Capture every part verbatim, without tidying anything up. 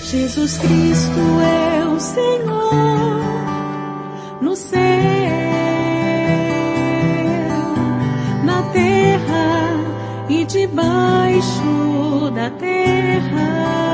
Jesus Cristo é o Senhor no céu, na terra e debaixo da terra.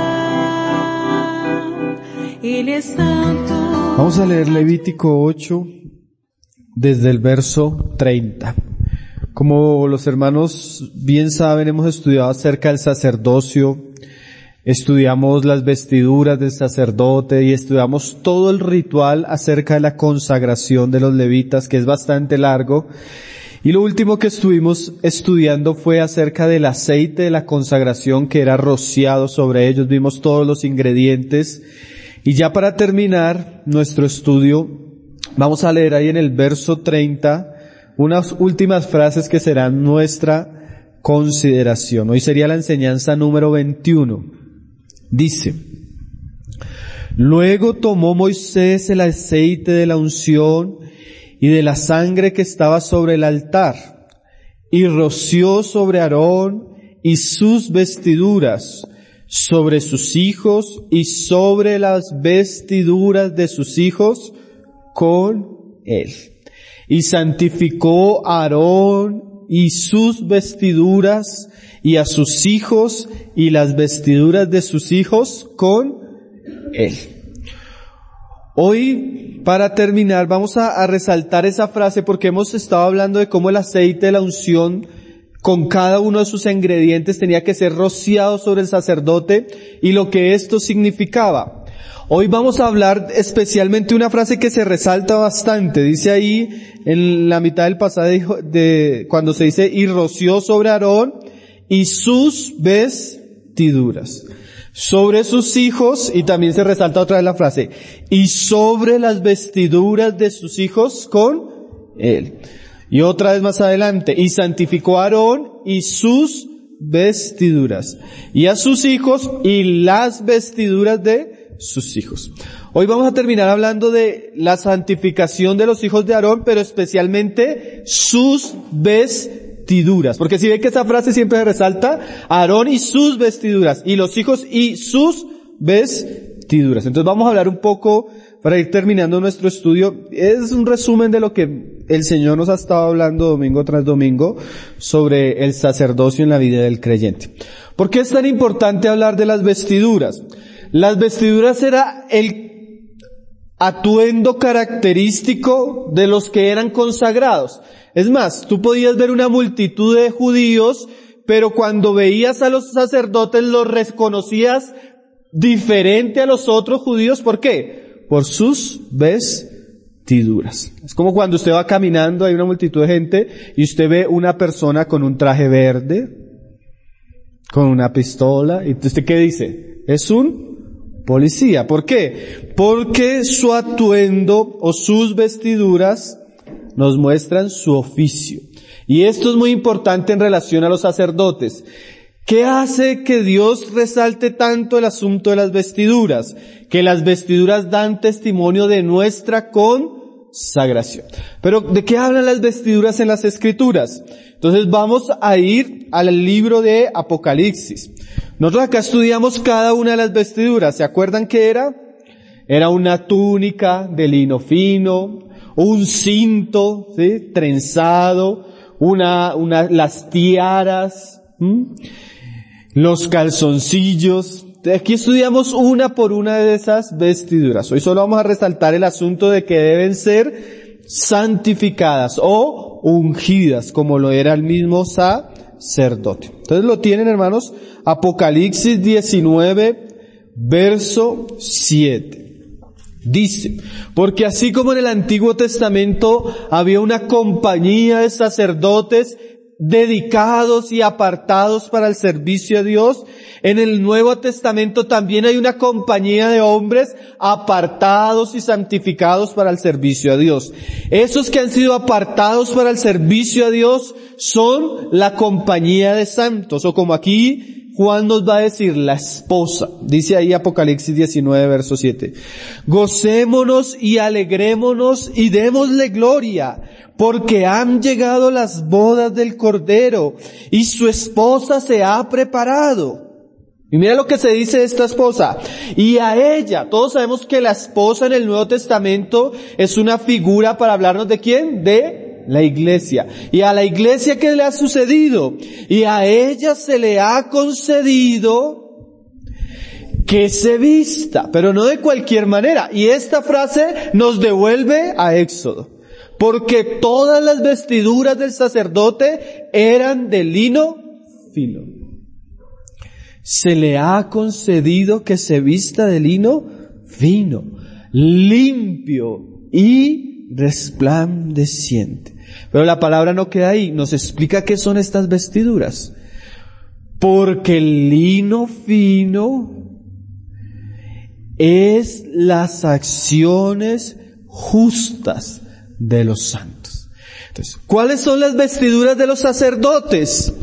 Ele é santo. Vamos a leer Levítico ocho desde el verso treinta. Como los hermanos bien saben, hemos estudiado acerca del sacerdocio, estudiamos las vestiduras del sacerdote y estudiamos todo el ritual acerca de la consagración de los levitas, que es bastante largo. Y lo último que estuvimos estudiando fue acerca del aceite de la consagración que era rociado sobre ellos. Vimos todos los ingredientes. Y ya para terminar nuestro estudio, vamos a leer ahí en el verso treinta unas últimas frases que serán nuestra consideración. Hoy sería la enseñanza número veintiuno. Dice: Luego tomó Moisés el aceite de la unción y de la sangre que estaba sobre el altar, y roció sobre Aarón y sus vestiduras, sobre sus hijos y sobre las vestiduras de sus hijos con él. Y santificó a Aarón y sus vestiduras, y a sus hijos y las vestiduras de sus hijos con él. Hoy, para terminar, vamos a, a resaltar esa frase porque hemos estado hablando de cómo el aceite de la unción con cada uno de sus ingredientes tenía que ser rociado sobre el sacerdote y lo que esto significaba. Hoy vamos a hablar especialmente de una frase que se resalta bastante. Dice ahí en la mitad del pasaje de, cuando se dice, y roció sobre Aarón y sus vestiduras, sobre sus hijos, y también se resalta otra vez la frase, y sobre las vestiduras de sus hijos con él. Y otra vez más adelante, y santificó a Aarón y sus vestiduras, y a sus hijos y las vestiduras de sus hijos. Hoy vamos a terminar hablando de la santificación de los hijos de Aarón, pero especialmente sus vestiduras. Porque si ven que esa frase siempre se resalta, Aarón y sus vestiduras, y los hijos y sus vestiduras. Entonces vamos a hablar un poco, para ir terminando nuestro estudio, es un resumen de lo que el Señor nos ha estado hablando domingo tras domingo sobre el sacerdocio en la vida del creyente. ¿Por qué es tan importante hablar de las vestiduras? Las vestiduras era el atuendo característico de los que eran consagrados. Es más, tú podías ver una multitud de judíos, pero cuando veías a los sacerdotes los reconocías diferente a los otros judíos. ¿Por qué? Por sus vestiduras. Es como cuando usted va caminando, hay una multitud de gente, y usted ve una persona con un traje verde, con una pistola, y usted ¿qué dice? Es un policía. ¿Por qué? Porque su atuendo o sus vestiduras nos muestran su oficio. Y esto es muy importante en relación a los sacerdotes. ¿Qué hace que Dios resalte tanto el asunto de las vestiduras? Que las vestiduras dan testimonio de nuestra consagración. Pero, ¿de qué hablan las vestiduras en las Escrituras? Entonces vamos a ir al libro de Apocalipsis. Nosotros acá estudiamos cada una de las vestiduras. ¿Se acuerdan qué era? Era una túnica de lino fino, un cinto, ¿sí?, trenzado, una, una, las tiaras, ¿m? los calzoncillos. Aquí estudiamos una por una de esas vestiduras. Hoy solo vamos a resaltar el asunto de que deben ser santificadas o ungidas, como lo era el mismo sacerdote. Entonces lo tienen, hermanos, Apocalipsis diecinueve, verso siete. Dice, porque así como en el Antiguo Testamento había una compañía de sacerdotes dedicados y apartados para el servicio a Dios, en el Nuevo Testamento también hay una compañía de hombres apartados y santificados para el servicio a Dios. Esos que han sido apartados para el servicio a Dios son la compañía de santos, o como aquí Juan nos va a decir, la esposa. Dice ahí Apocalipsis diecinueve, verso siete. Gocémonos y alegrémonos y démosle gloria, porque han llegado las bodas del Cordero y su esposa se ha preparado. Y mira lo que se dice de esta esposa. Y a ella, todos sabemos que la esposa en el Nuevo Testamento es una figura para hablarnos de quién, de la iglesia. Y a la iglesia, ¿qué le ha sucedido? Y a ella se le ha concedido que se vista, pero no de cualquier manera. Y esta frase nos devuelve a Éxodo. Porque todas las vestiduras del sacerdote eran de lino fino. Se le ha concedido que se vista de lino fino, limpio y resplandeciente. Pero la palabra no queda ahí, nos explica qué son estas vestiduras. Porque el lino fino es las acciones justas de los santos. Entonces, ¿cuáles son las vestiduras de los sacerdotes?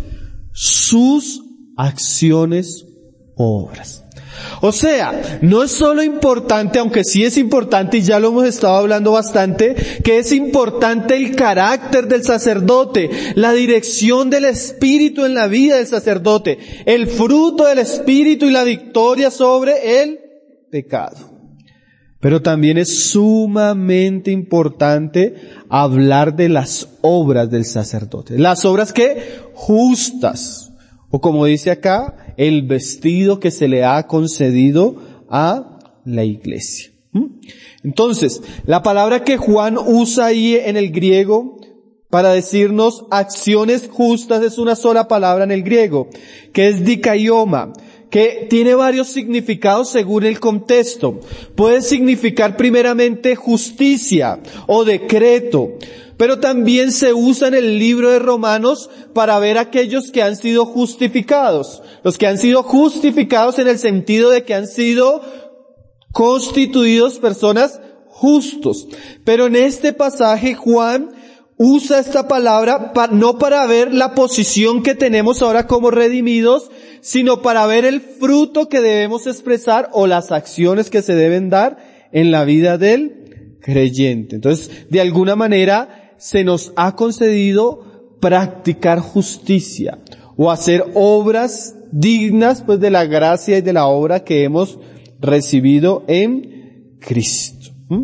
Sus acciones, obras. O sea, no es solo importante, aunque sí es importante y ya lo hemos estado hablando bastante, que es importante el carácter del sacerdote, la dirección del Espíritu en la vida del sacerdote, el fruto del Espíritu y la victoria sobre el pecado. Pero también es sumamente importante hablar de las obras del sacerdote. Las obras que justas. O como dice acá, el vestido que se le ha concedido a la iglesia. Entonces, la palabra que Juan usa ahí en el griego para decirnos acciones justas es una sola palabra en el griego, que es dikaioma, que tiene varios significados según el contexto. Puede significar primeramente justicia o decreto, pero también se usa en el libro de Romanos para ver a aquellos que han sido justificados. Los que han sido justificados en el sentido de que han sido constituidos personas justos. Pero en este pasaje Juan usa esta palabra pa, no para ver la posición que tenemos ahora como redimidos, sino para ver el fruto que debemos expresar o las acciones que se deben dar en la vida del creyente. Entonces, de alguna manera, se nos ha concedido practicar justicia o hacer obras dignas pues de la gracia y de la obra que hemos recibido en Cristo. ¿Mm?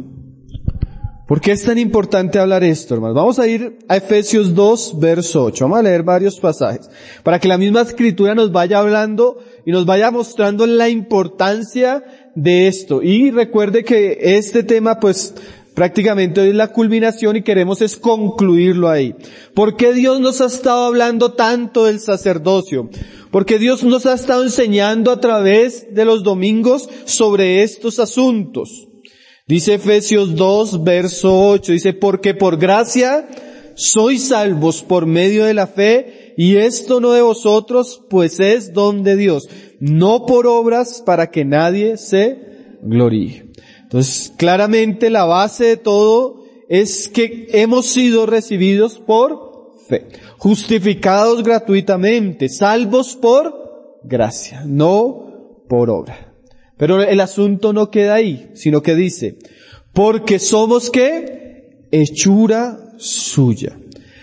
¿Por qué es tan importante hablar esto, hermanos? Vamos a ir a Efesios dos, verso ocho. Vamos a leer varios pasajes para que la misma Escritura nos vaya hablando y nos vaya mostrando la importancia de esto. Y recuerde que este tema pues prácticamente hoy es la culminación y queremos es concluirlo ahí. ¿Por qué Dios nos ha estado hablando tanto del sacerdocio? Porque Dios nos ha estado enseñando a través de los domingos sobre estos asuntos. Dice Efesios dos, verso ocho, dice, porque por gracia sois salvos por medio de la fe, y esto no de vosotros, pues es don de Dios, no por obras para que nadie se gloríe. Entonces, claramente la base de todo es que hemos sido recibidos por fe, justificados gratuitamente, salvos por gracia, no por obra. Pero el asunto no queda ahí, sino que dice, porque somos ¿qué? Hechura suya,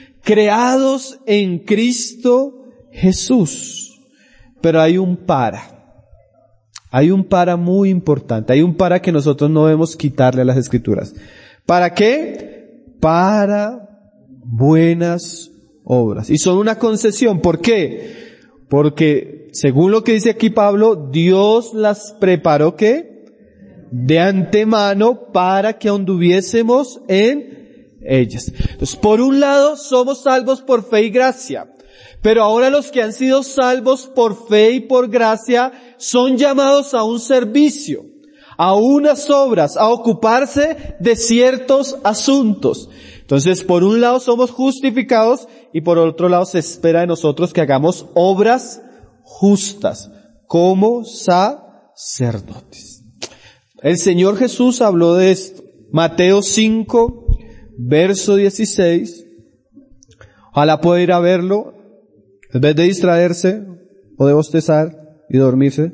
creados en Cristo Jesús. Pero hay un para. Hay un para muy importante, hay un para que nosotros no debemos quitarle a las Escrituras. ¿Para qué? Para buenas obras. Y son una concesión. ¿Por qué? Porque, según lo que dice aquí Pablo, Dios las preparó, ¿qué? De antemano para que anduviésemos en ellas. Entonces, por un lado, somos salvos por fe y gracia. Pero ahora los que han sido salvos por fe y por gracia son llamados a un servicio, a unas obras, a ocuparse de ciertos asuntos. Entonces, por un lado somos justificados y por otro lado se espera de nosotros que hagamos obras justas como sacerdotes. El Señor Jesús habló de esto. Mateo cinco, verso dieciséis. Ojalá pueda ir a verlo. En vez de distraerse o de bostezar y dormirse.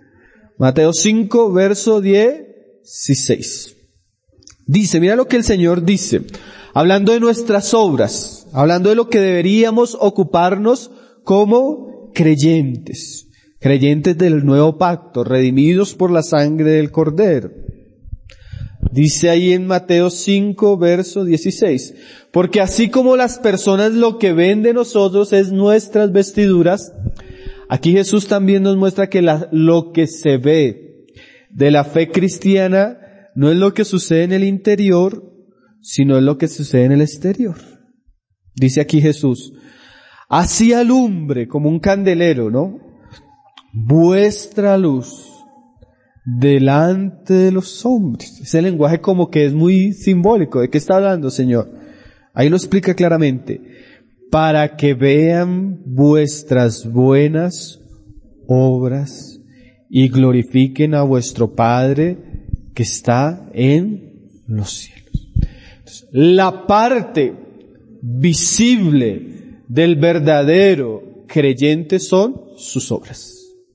Mateo cinco, verso dieciséis. Dice, mira lo que el Señor dice, hablando de nuestras obras, hablando de lo que deberíamos ocuparnos como creyentes. creyentes del nuevo pacto, redimidos por la sangre del Cordero. Dice ahí en Mateo cinco, verso dieciséis, porque así como las personas lo que ven de nosotros es nuestras vestiduras, aquí Jesús también nos muestra que la, lo que se ve de la fe cristiana no es lo que sucede en el interior, sino es lo que sucede en el exterior. Dice aquí Jesús, así alumbre como un candelero, ¿no? Vuestra luz delante de los hombres. Ese lenguaje como que es muy simbólico. ¿De qué está hablando, Señor? Ahí lo explica claramente. Para que vean vuestras buenas obras y glorifiquen a vuestro Padre que está en los cielos. Entonces, la parte visible del verdadero creyente son sus obras.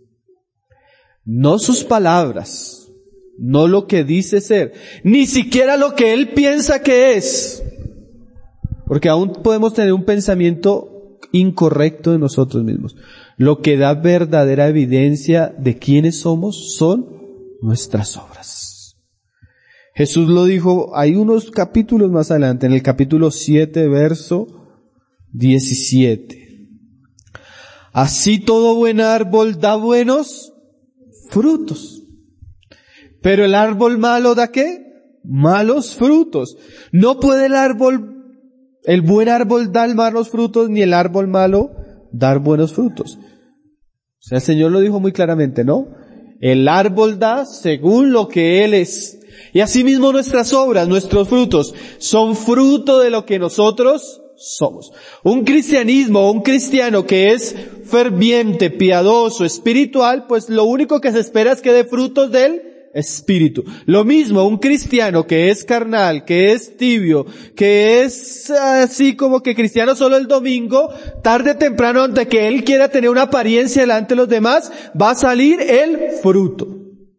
No sus palabras, no lo que dice ser, ni siquiera lo que él piensa que es. Porque aún podemos tener un pensamiento incorrecto de nosotros mismos. Lo que da verdadera evidencia de quiénes somos son nuestras obras. Jesús lo dijo, hay unos capítulos más adelante, en el capítulo siete, verso diecisiete. Así todo buen árbol da buenos frutos. Pero el árbol malo da ¿qué? Malos frutos. No puede el árbol, el buen árbol dar malos frutos, ni el árbol malo dar buenos frutos. O sea, el Señor lo dijo muy claramente, ¿no? El árbol da según lo que Él es. Y asimismo nuestras obras, nuestros frutos, son fruto de lo que nosotros somos. Un cristianismo, un cristiano que es ferviente, piadoso, espiritual, pues lo único que se espera es que dé frutos del Espíritu. Lo mismo, un cristiano que es carnal, que es tibio, que es así como que cristiano solo el domingo, tarde o temprano, ante que él quiera tener una apariencia delante de los demás, va a salir el fruto.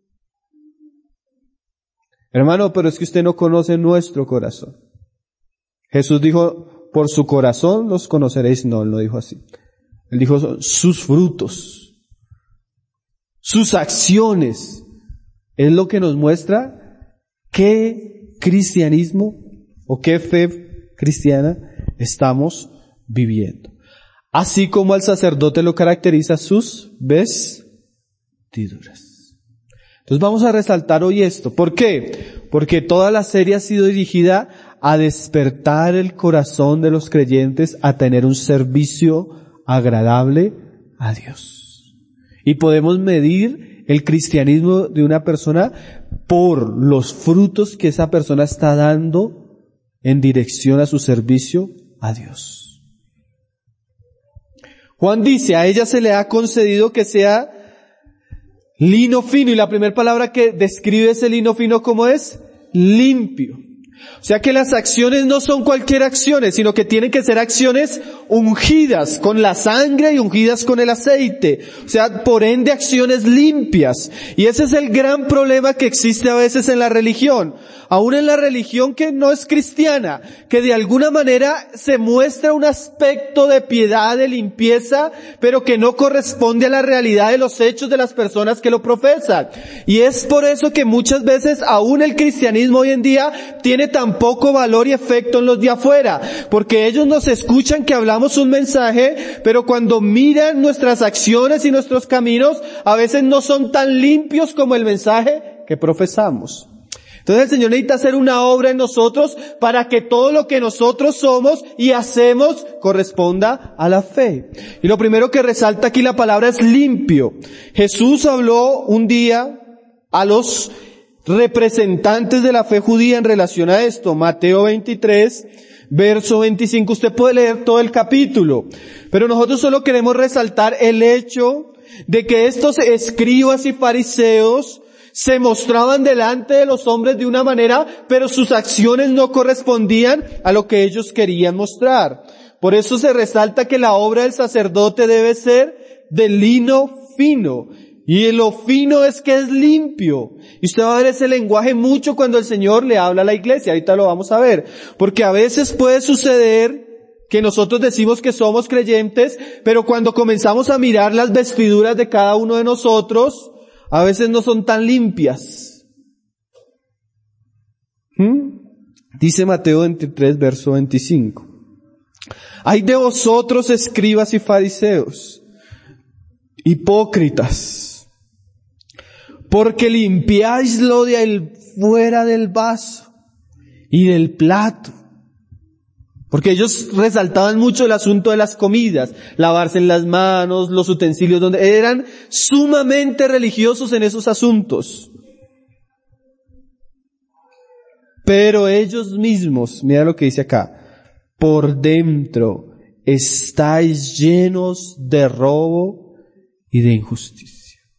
Hermano, pero es que usted no conoce nuestro corazón. Jesús dijo, por su corazón los conoceréis. No, él no dijo así. Él dijo, sus frutos, sus acciones, es lo que nos muestra qué cristianismo o qué fe cristiana estamos viviendo. Así como al sacerdote lo caracteriza sus vestiduras. Entonces vamos a resaltar hoy esto. ¿Por qué? Porque toda la serie ha sido dirigida a despertar el corazón de los creyentes a tener un servicio agradable a Dios. Y podemos medir el cristianismo de una persona por los frutos que esa persona está dando en dirección a su servicio a Dios. Juan dice, a ella se le ha concedido que sea lino fino, y la primera palabra que describe ese lino fino como es limpio. O sea que las acciones no son cualquier acciones, sino que tienen que ser acciones ungidas con la sangre y ungidas con el aceite. O sea, por ende acciones limpias. Y ese es el gran problema que existe a veces en la religión. Aún en la religión que no es cristiana, que de alguna manera se muestra un aspecto de piedad, de limpieza, pero que no corresponde a la realidad de los hechos de las personas que lo profesan. Y es por eso que muchas veces aún el cristianismo hoy en día tiene tan poco valor y efecto en los de afuera, porque ellos nos escuchan que hablamos un mensaje, pero cuando miran nuestras acciones y nuestros caminos, a veces no son tan limpios como el mensaje que profesamos. Entonces el Señor necesita hacer una obra en nosotros para que todo lo que nosotros somos y hacemos corresponda a la fe. Y lo primero que resalta aquí la palabra es limpio. Jesús habló un día a los representantes de la fe judía en relación a esto. Mateo veintitrés, verso veinticinco. Usted puede leer todo el capítulo, pero nosotros solo queremos resaltar el hecho de que estos escribas y fariseos se mostraban delante de los hombres de una manera, pero sus acciones no correspondían a lo que ellos querían mostrar. Por eso se resalta que la obra del sacerdote debe ser de lino fino. Y lo fino es que es limpio. Y usted va a ver ese lenguaje mucho cuando el Señor le habla a la iglesia. Ahorita lo vamos a ver. Porque a veces puede suceder que nosotros decimos que somos creyentes, pero cuando comenzamos a mirar las vestiduras de cada uno de nosotros, a veces no son tan limpias. ¿Mm? Dice Mateo veintitrés, verso veinticinco. Ay de vosotros, escribas y fariseos, hipócritas, porque limpiáis lo de ahí fuera del vaso y del plato. Porque ellos resaltaban mucho el asunto de las comidas, lavarse las manos, los utensilios, donde eran sumamente religiosos en esos asuntos. Pero ellos mismos, mira lo que dice acá, por dentro estáis llenos de robo y de injusticia.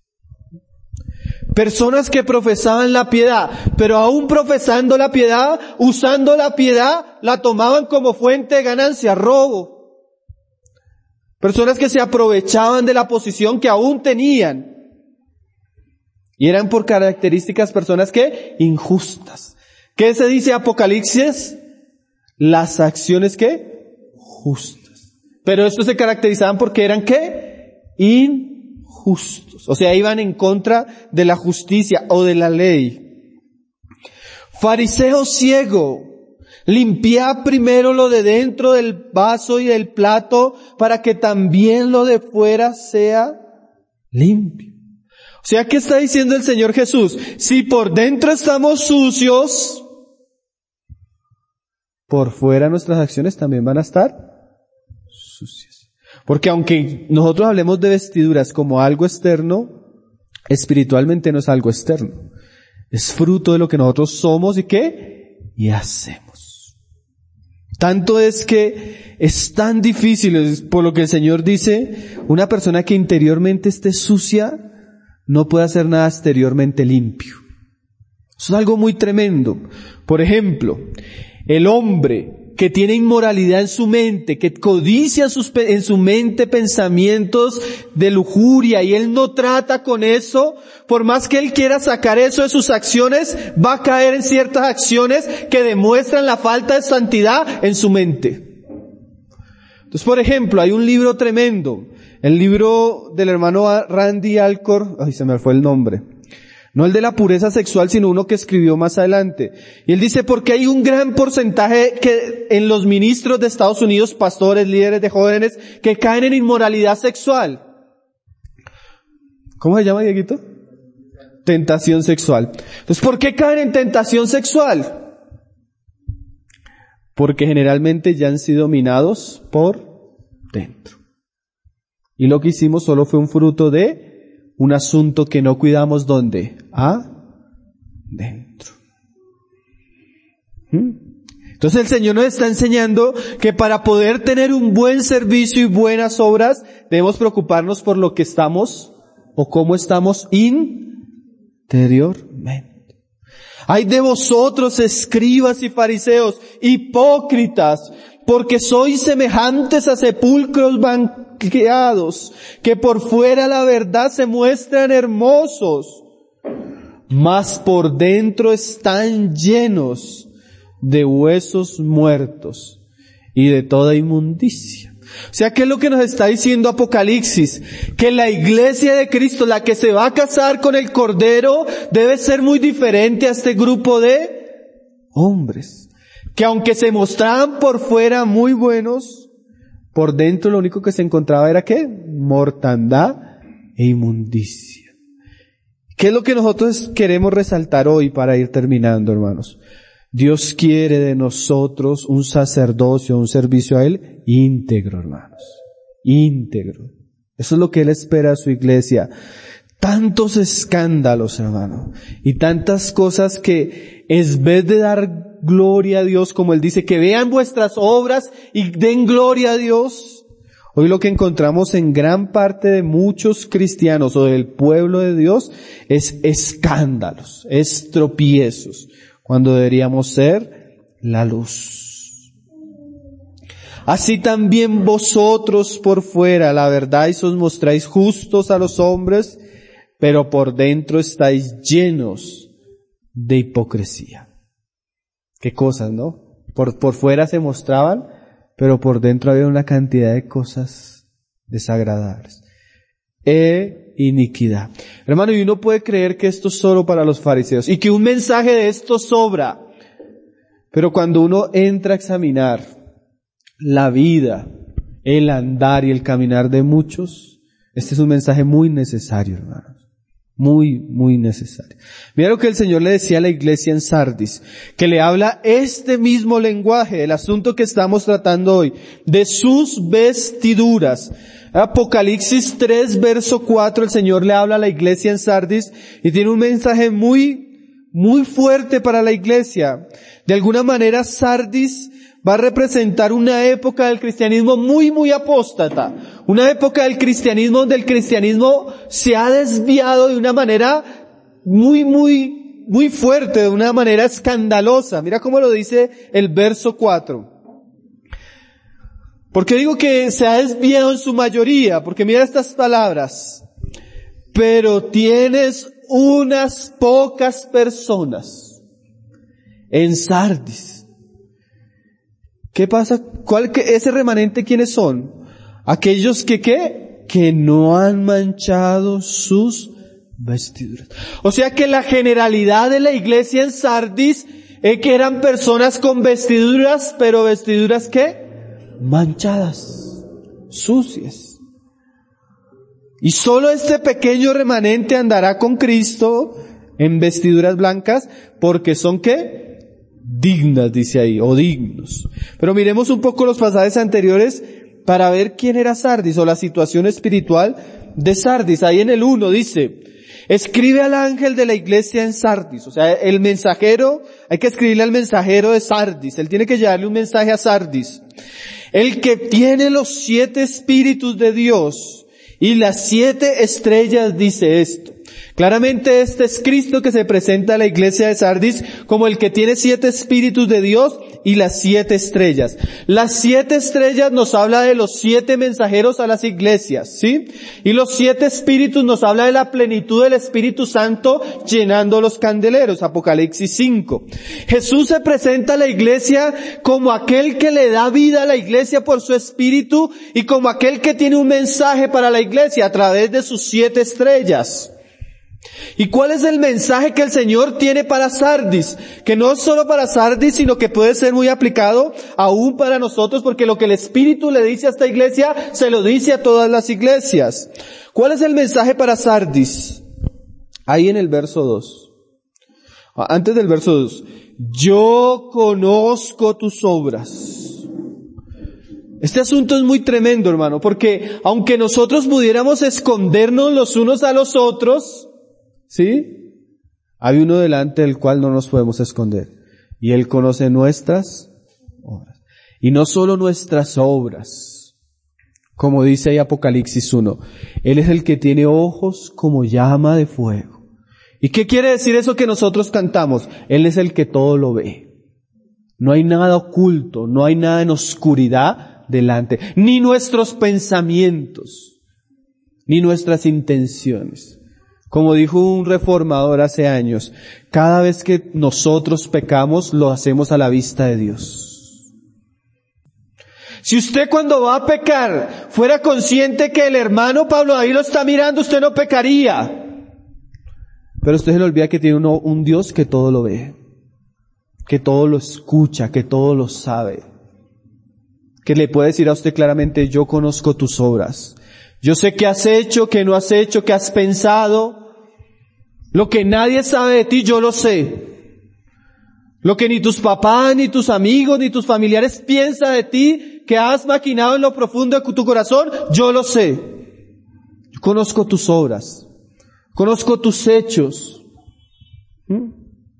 Personas que profesaban la piedad, pero aún profesando la piedad, usando la piedad, la tomaban como fuente de ganancia, robo. Personas que se aprovechaban de la posición que aún tenían. Y eran por características personas que injustas. ¿Qué se dice Apocalipsis? Las acciones ¿qué? Justas. Pero estos se caracterizaban porque eran ¿qué? Injustos. O sea, iban en contra de la justicia o de la ley. Fariseo ciego, limpia primero lo de dentro del vaso y del plato para que también lo de fuera sea limpio. O sea, ¿qué está diciendo el Señor Jesús? Si por dentro estamos sucios, por fuera nuestras acciones también van a estar sucias. Porque aunque nosotros hablemos de vestiduras como algo externo, espiritualmente no es algo externo. Es fruto de lo que nosotros somos y qué, y hacemos. Tanto es que es tan difícil, por lo que el Señor dice, una persona que interiormente esté sucia, no puede hacer nada exteriormente limpio. Eso es algo muy tremendo. Por ejemplo, el hombre que tiene inmoralidad en su mente, que codicia sus, en su mente pensamientos de lujuria y él no trata con eso, por más que él quiera sacar eso de sus acciones, va a caer en ciertas acciones que demuestran la falta de santidad en su mente. Entonces, por ejemplo, hay un libro tremendo, el libro del hermano Randy Alcorn, ay, se me fue el nombre. No el de la pureza sexual, sino uno que escribió más adelante. Y él dice, porque hay un gran porcentaje que en los ministros de Estados Unidos, pastores, líderes de jóvenes, que caen en inmoralidad sexual. ¿Cómo se llama, Dieguito? Tentación sexual. Entonces, ¿por qué caen en tentación sexual? Porque generalmente ya han sido dominados por dentro. Y lo que hicimos solo fue un fruto de un asunto que no cuidamos, ¿dónde? Adentro. ¿Mm? Entonces el Señor nos está enseñando que para poder tener un buen servicio y buenas obras, debemos preocuparnos por lo que estamos o cómo estamos interiormente. Ay de vosotros, escribas y fariseos, hipócritas, porque sois semejantes a sepulcros blanqueados, que por fuera la verdad se muestran hermosos, mas por dentro están llenos de huesos muertos y de toda inmundicia. O sea, ¿qué es lo que nos está diciendo Apocalipsis? Que la iglesia de Cristo, la que se va a casar con el Cordero, debe ser muy diferente a este grupo de hombres. Que aunque se mostraban por fuera muy buenos, por dentro lo único que se encontraba era ¿qué? Mortandad e inmundicia. ¿Qué es lo que nosotros queremos resaltar hoy para ir terminando, hermanos? Dios quiere de nosotros un sacerdocio, un servicio a Él íntegro, hermanos. Íntegro. Eso es lo que Él espera a su iglesia. Tantos escándalos, hermano, y tantas cosas que en vez de dar gloria a Dios, como Él dice, que vean vuestras obras y den gloria a Dios. Hoy lo que encontramos en gran parte de muchos cristianos o del pueblo de Dios es escándalos, es tropiezos, cuando deberíamos ser la luz. Así también vosotros por fuera, la verdad, y os mostráis justos a los hombres, pero por dentro estáis llenos de hipocresía. Qué cosas, ¿no? Por, por fuera se mostraban pero por dentro había una cantidad de cosas desagradables. E iniquidad. Hermano, y uno puede creer que esto es solo para los fariseos y que un mensaje de esto sobra. Pero cuando uno entra a examinar la vida, el andar y el caminar de muchos, este es un mensaje muy necesario, hermanos. Muy, muy necesario. Mira lo que el Señor le decía a la iglesia en Sardis, que le habla este mismo lenguaje, el asunto que estamos tratando hoy, de sus vestiduras. Apocalipsis tres, verso cuatro, el Señor le habla a la iglesia en Sardis y tiene un mensaje muy, muy fuerte para la iglesia. De alguna manera, Sardis va a representar una época del cristianismo muy, muy apóstata. Una época del cristianismo donde el cristianismo se ha desviado de una manera muy, muy, muy fuerte, de una manera escandalosa. Mira cómo lo dice el verso cuatro. ¿Por qué digo que se ha desviado en su mayoría? Porque mira estas palabras. Pero tienes unas pocas personas en Sardis. ¿Qué pasa? ¿Cuál que ese remanente quiénes son? Aquellos que ¿qué? Que no han manchado sus vestiduras. O sea que la generalidad de la iglesia en Sardis es que eran personas con vestiduras, pero vestiduras ¿qué? Manchadas, sucias. Y solo este pequeño remanente andará con Cristo en vestiduras blancas porque son ¿qué? Dignas, dice ahí, o dignos. Pero miremos un poco los pasajes anteriores para ver quién era Sardis o la situación espiritual de Sardis. Ahí en el uno dice, escribe al ángel de la iglesia en Sardis. O sea, el mensajero, hay que escribirle al mensajero de Sardis. Él tiene que llevarle un mensaje a Sardis. El que tiene los siete espíritus de Dios y las siete estrellas dice esto. Claramente este es Cristo que se presenta a la iglesia de Sardis como el que tiene siete espíritus de Dios y las siete estrellas. Las siete estrellas nos habla de los siete mensajeros a las iglesias, ¿sí? Y los siete espíritus nos habla de la plenitud del Espíritu Santo llenando los candeleros, Apocalipsis cinco. Jesús se presenta a la iglesia como aquel que le da vida a la iglesia por su espíritu y como aquel que tiene un mensaje para la iglesia a través de sus siete estrellas. ¿Y cuál es el mensaje que el Señor tiene para Sardis? Que no es solo para Sardis, sino que puede ser muy aplicado aún para nosotros, porque lo que el Espíritu le dice a esta iglesia, se lo dice a todas las iglesias. ¿Cuál es el mensaje para Sardis? Ahí en el verso dos. Antes del verso dos. Yo conozco tus obras. Este asunto es muy tremendo, hermano, porque aunque nosotros pudiéramos escondernos los unos a los otros, ¿sí? Hay uno delante del cual no nos podemos esconder. Y Él conoce nuestras obras. Y no solo nuestras obras. Como dice ahí Apocalipsis uno. Él es el que tiene ojos como llama de fuego. ¿Y qué quiere decir eso que nosotros cantamos? Él es el que todo lo ve. No hay nada oculto, no hay nada en oscuridad delante. Ni nuestros pensamientos, ni nuestras intenciones. Como dijo un reformador hace años, cada vez que nosotros pecamos, lo hacemos a la vista de Dios. Si usted cuando va a pecar fuera consciente que el hermano Pablo ahí lo está mirando, usted no pecaría. Pero usted se le olvida que tiene uno, un Dios que todo lo ve, que todo lo escucha, que todo lo sabe. Que le puede decir a usted claramente, yo conozco tus obras. Yo sé qué has hecho, qué no has hecho, qué has pensado. Lo que nadie sabe de ti, yo lo sé. Lo que ni tus papás, ni tus amigos, ni tus familiares piensan de ti, que has maquinado en lo profundo de tu corazón, yo lo sé. Yo conozco tus obras. Conozco tus hechos. ¿Mm?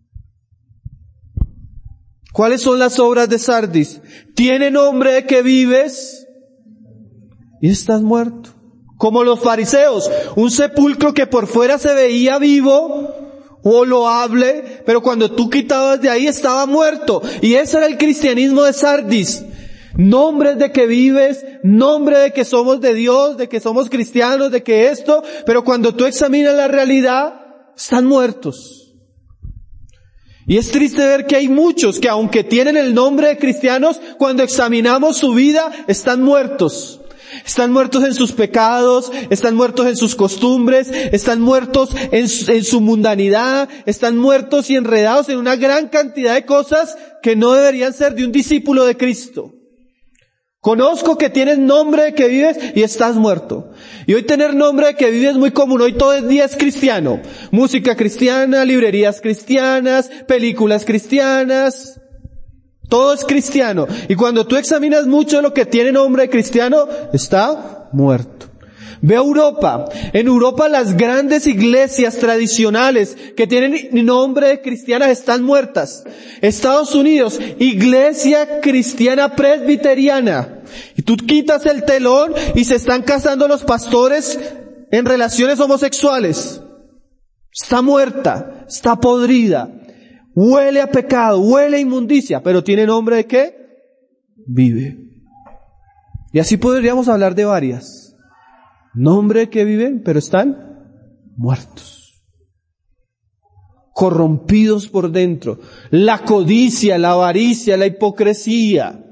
¿Cuáles son las obras de Sardis? Tiene nombre de que vives y estás muerto. Como los fariseos, un sepulcro que por fuera se veía vivo o loable, pero cuando tú quitabas de ahí estaba muerto. Y ese era el cristianismo de Sardis. Nombres de que vives, nombre de que somos de Dios, de que somos cristianos, de que esto, pero cuando tú examinas la realidad, están muertos. Y es triste ver que hay muchos que aunque tienen el nombre de cristianos, cuando examinamos su vida, están muertos. Están muertos en sus pecados, están muertos en sus costumbres, están muertos en su, en su mundanidad, están muertos y enredados en una gran cantidad de cosas que no deberían ser de un discípulo de Cristo. Conozco que tienes nombre de que vives y estás muerto. Y hoy tener nombre de que vives es muy común. Hoy todo el día es cristiano. Música cristiana, librerías cristianas, películas cristianas. Todo es cristiano. Y cuando tú examinas mucho de lo que tiene nombre de cristiano, está muerto. Ve a Europa. En Europa las grandes iglesias tradicionales que tienen nombre de cristianas están muertas. Estados Unidos, iglesia cristiana presbiteriana. Y tú quitas el telón y se están casando los pastores en relaciones homosexuales. Está muerta, está podrida. Huele a pecado, huele a inmundicia, pero tiene nombre de ¿qué? Vive. Y así podríamos hablar de varias. Nombre que viven, pero están muertos. Corrompidos por dentro. La codicia, la avaricia, la hipocresía.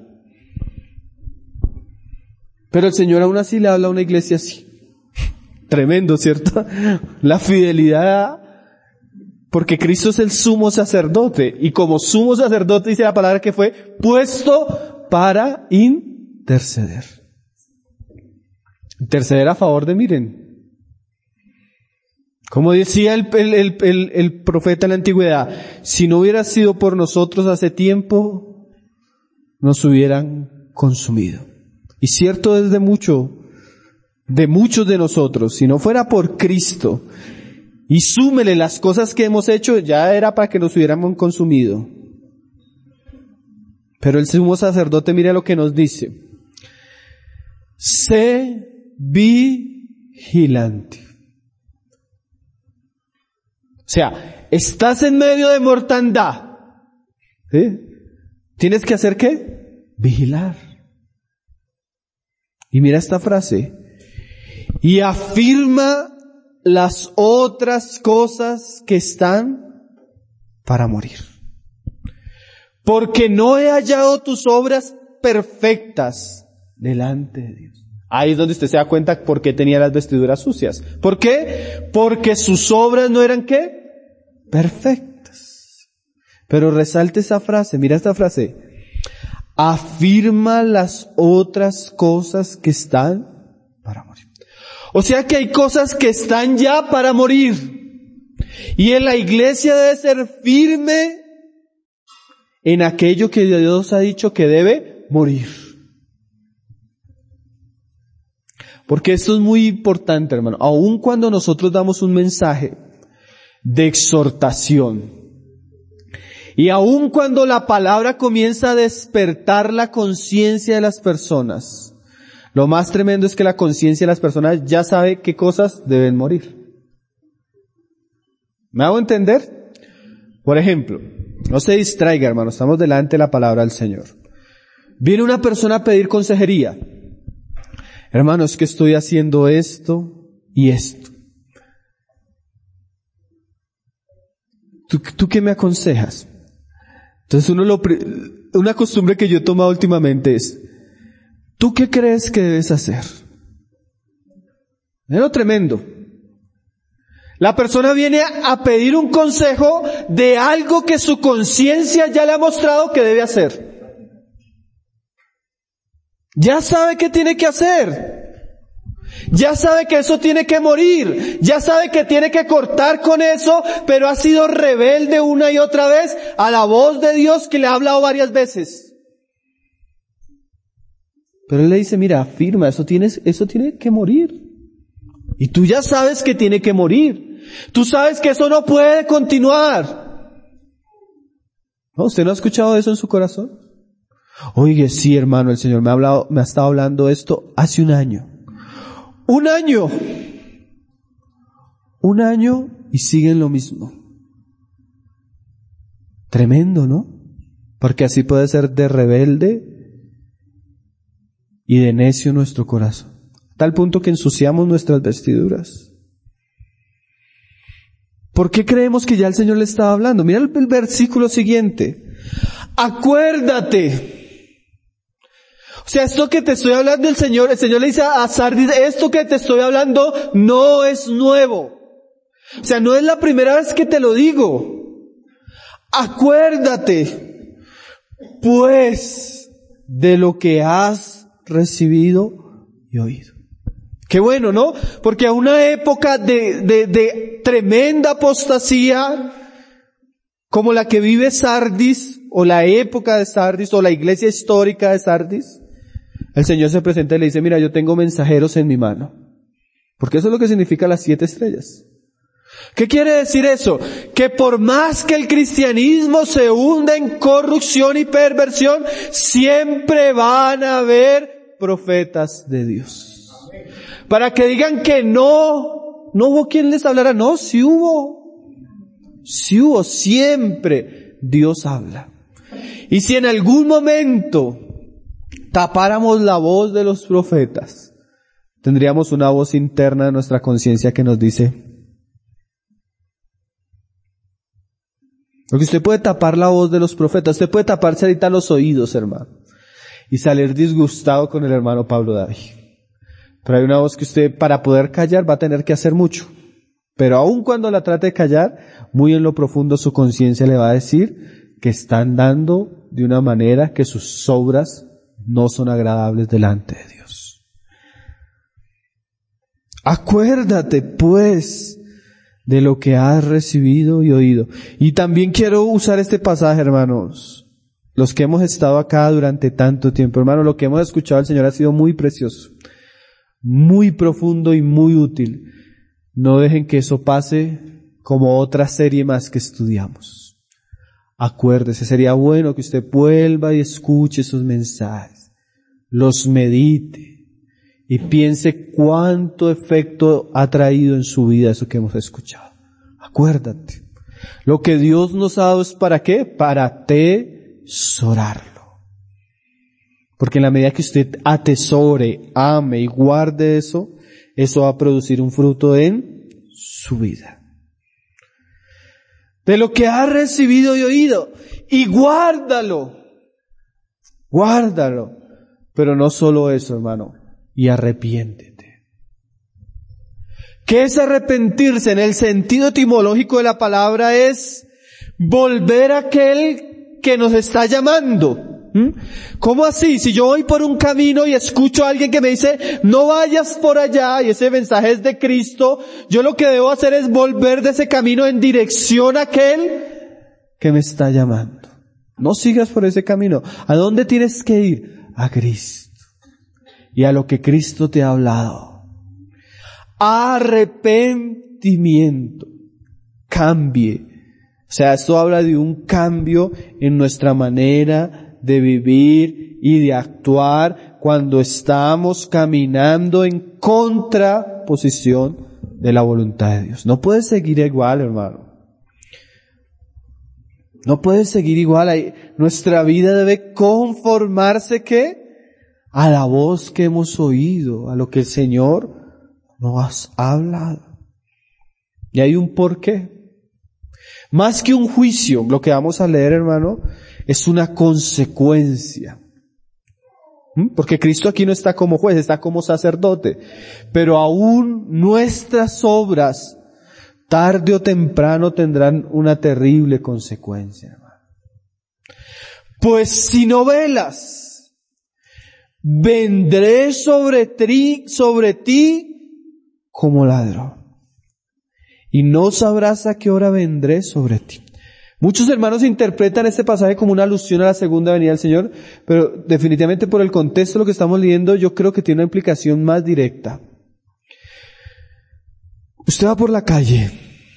Pero el Señor aún así le habla a una iglesia así. Tremendo, ¿cierto? La fidelidad, porque Cristo es el sumo sacerdote, y como sumo sacerdote dice la palabra que fue puesto para interceder. Interceder a favor de, miren, como decía el, el, el, el, el profeta en la antigüedad, si no hubiera sido por nosotros hace tiempo, nos hubieran consumido. Y cierto es de mucho, de muchos de nosotros, si no fuera por Cristo, y súmele las cosas que hemos hecho, ya era para que nos hubiéramos consumido. Pero el sumo sacerdote, mire lo que nos dice. Sé vigilante. O sea, estás en medio de mortandad. ¿Sí? ¿Tienes que hacer qué? Vigilar. Y mira esta frase. Y afirma las otras cosas que están para morir. Porque no he hallado tus obras perfectas delante de Dios. Ahí es donde usted se da cuenta por qué tenía las vestiduras sucias. ¿Por qué? Porque sus obras no eran ¿qué? Perfectas. Pero resalte esa frase, mira esta frase. Afirma las otras cosas que están para morir. O sea que hay cosas que están ya para morir. Y en la iglesia debe ser firme en aquello que Dios ha dicho que debe morir. Porque esto es muy importante, hermano. Aun cuando nosotros damos un mensaje de exhortación, y aun cuando la palabra comienza a despertar la conciencia de las personas, lo más tremendo es que la conciencia de las personas ya sabe qué cosas deben morir. ¿Me hago entender? Por ejemplo, no se distraiga, hermano, estamos delante de la palabra del Señor. Viene una persona a pedir consejería. Hermano, es que estoy haciendo esto y esto. ¿Tú, tú qué me aconsejas? Entonces uno lo, una costumbre que yo he tomado últimamente es, ¿tú qué crees que debes hacer? Es lo tremendo. La persona viene a pedir un consejo de algo que su conciencia ya le ha mostrado que debe hacer. Ya sabe qué tiene que hacer. Ya sabe que eso tiene que morir. Ya sabe que tiene que cortar con eso, pero ha sido rebelde una y otra vez a la voz de Dios que le ha hablado varias veces. Pero él le dice, mira, afirma, eso tienes, eso tiene que morir. Y tú ya sabes que tiene que morir. Tú sabes que eso no puede continuar. ¿No? ¿Usted no ha escuchado eso en su corazón? Oye, sí, hermano, el Señor me ha hablado, me ha estado hablando esto hace un año. Un año. Un año y siguen lo mismo. Tremendo, ¿no? Porque así puede ser de rebelde y de necio nuestro corazón. Tal punto que ensuciamos nuestras vestiduras. ¿Por qué creemos que ya el Señor le estaba hablando? Mira el, el versículo siguiente. Acuérdate. O sea, esto que te estoy hablando el Señor, el Señor le dice a Sardis, esto que te estoy hablando no es nuevo. O sea, no es la primera vez que te lo digo. Acuérdate, pues, de lo que has recibido y oído. Qué bueno, ¿no? Porque a una época de, de, de tremenda apostasía, como la que vive Sardis, o la época de Sardis, o la iglesia histórica de Sardis, el Señor se presenta y le dice, mira, yo tengo mensajeros en mi mano. Porque eso es lo que significa las siete estrellas. ¿Qué quiere decir eso? Que por más que el cristianismo se hunda en corrupción y perversión, siempre van a haber profetas de Dios. Para que digan que no, no hubo quien les hablara. No, sí hubo. Sí hubo, siempre Dios habla. Y si en algún momento tapáramos la voz de los profetas, tendríamos una voz interna de nuestra conciencia que nos dice, porque usted puede tapar la voz de los profetas, usted puede taparse ahorita los oídos, hermano, y salir disgustado con el hermano Pablo David. Pero hay una voz que usted, para poder callar, va a tener que hacer mucho. Pero aun cuando la trate de callar, muy en lo profundo su conciencia le va a decir que está andando de una manera que sus obras no son agradables delante de Dios. Acuérdate, pues, de lo que has recibido y oído. Y también quiero usar este pasaje, hermanos. Los que hemos estado acá durante tanto tiempo, hermano, lo que hemos escuchado del Señor ha sido muy precioso, muy profundo y muy útil. No dejen que eso pase como otra serie más que estudiamos. Acuérdese, sería bueno que usted vuelva y escuche esos mensajes, los medite y piense cuánto efecto ha traído en su vida eso que hemos escuchado. Acuérdate. Lo que Dios nos ha dado es ¿para qué? Para atesorarlo. Porque en la medida que usted atesore, ame y guarde eso, eso va a producir un fruto en su vida. De lo que has recibido y oído, y guárdalo. Guárdalo. Pero no solo eso, hermano, y arrepiéntete. ¿Qué es arrepentirse? En el sentido etimológico de la palabra es volver a aquel que nos está llamando. ¿Mm? ¿Cómo así? Si yo voy por un camino y escucho a alguien que me dice, no vayas por allá, y ese mensaje es de Cristo, yo lo que debo hacer es volver de ese camino en dirección a aquel que me está llamando. No sigas por ese camino. ¿A dónde tienes que ir? A Cristo. Y a lo que Cristo te ha hablado. Arrepentimiento. Cambie. O sea, esto habla de un cambio en nuestra manera de vivir y de actuar cuando estamos caminando en contraposición de la voluntad de Dios. No puedes seguir igual, hermano. No puedes seguir igual. Nuestra vida debe conformarse, ¿qué? A la voz que hemos oído, a lo que el Señor nos ha hablado. Y hay un porqué. Más que un juicio, lo que vamos a leer, hermano, es una consecuencia. ¿Mm? Porque Cristo aquí no está como juez, está como sacerdote. Pero aún nuestras obras, tarde o temprano, tendrán una terrible consecuencia, hermano. Pues si no velas, vendré sobre ti, sobre ti como ladrón. Y no sabrás a qué hora vendré sobre ti. Muchos hermanos interpretan este pasaje como una alusión a la segunda venida del Señor, pero definitivamente por el contexto de lo que estamos leyendo, yo creo que tiene una implicación más directa. Usted va por la calle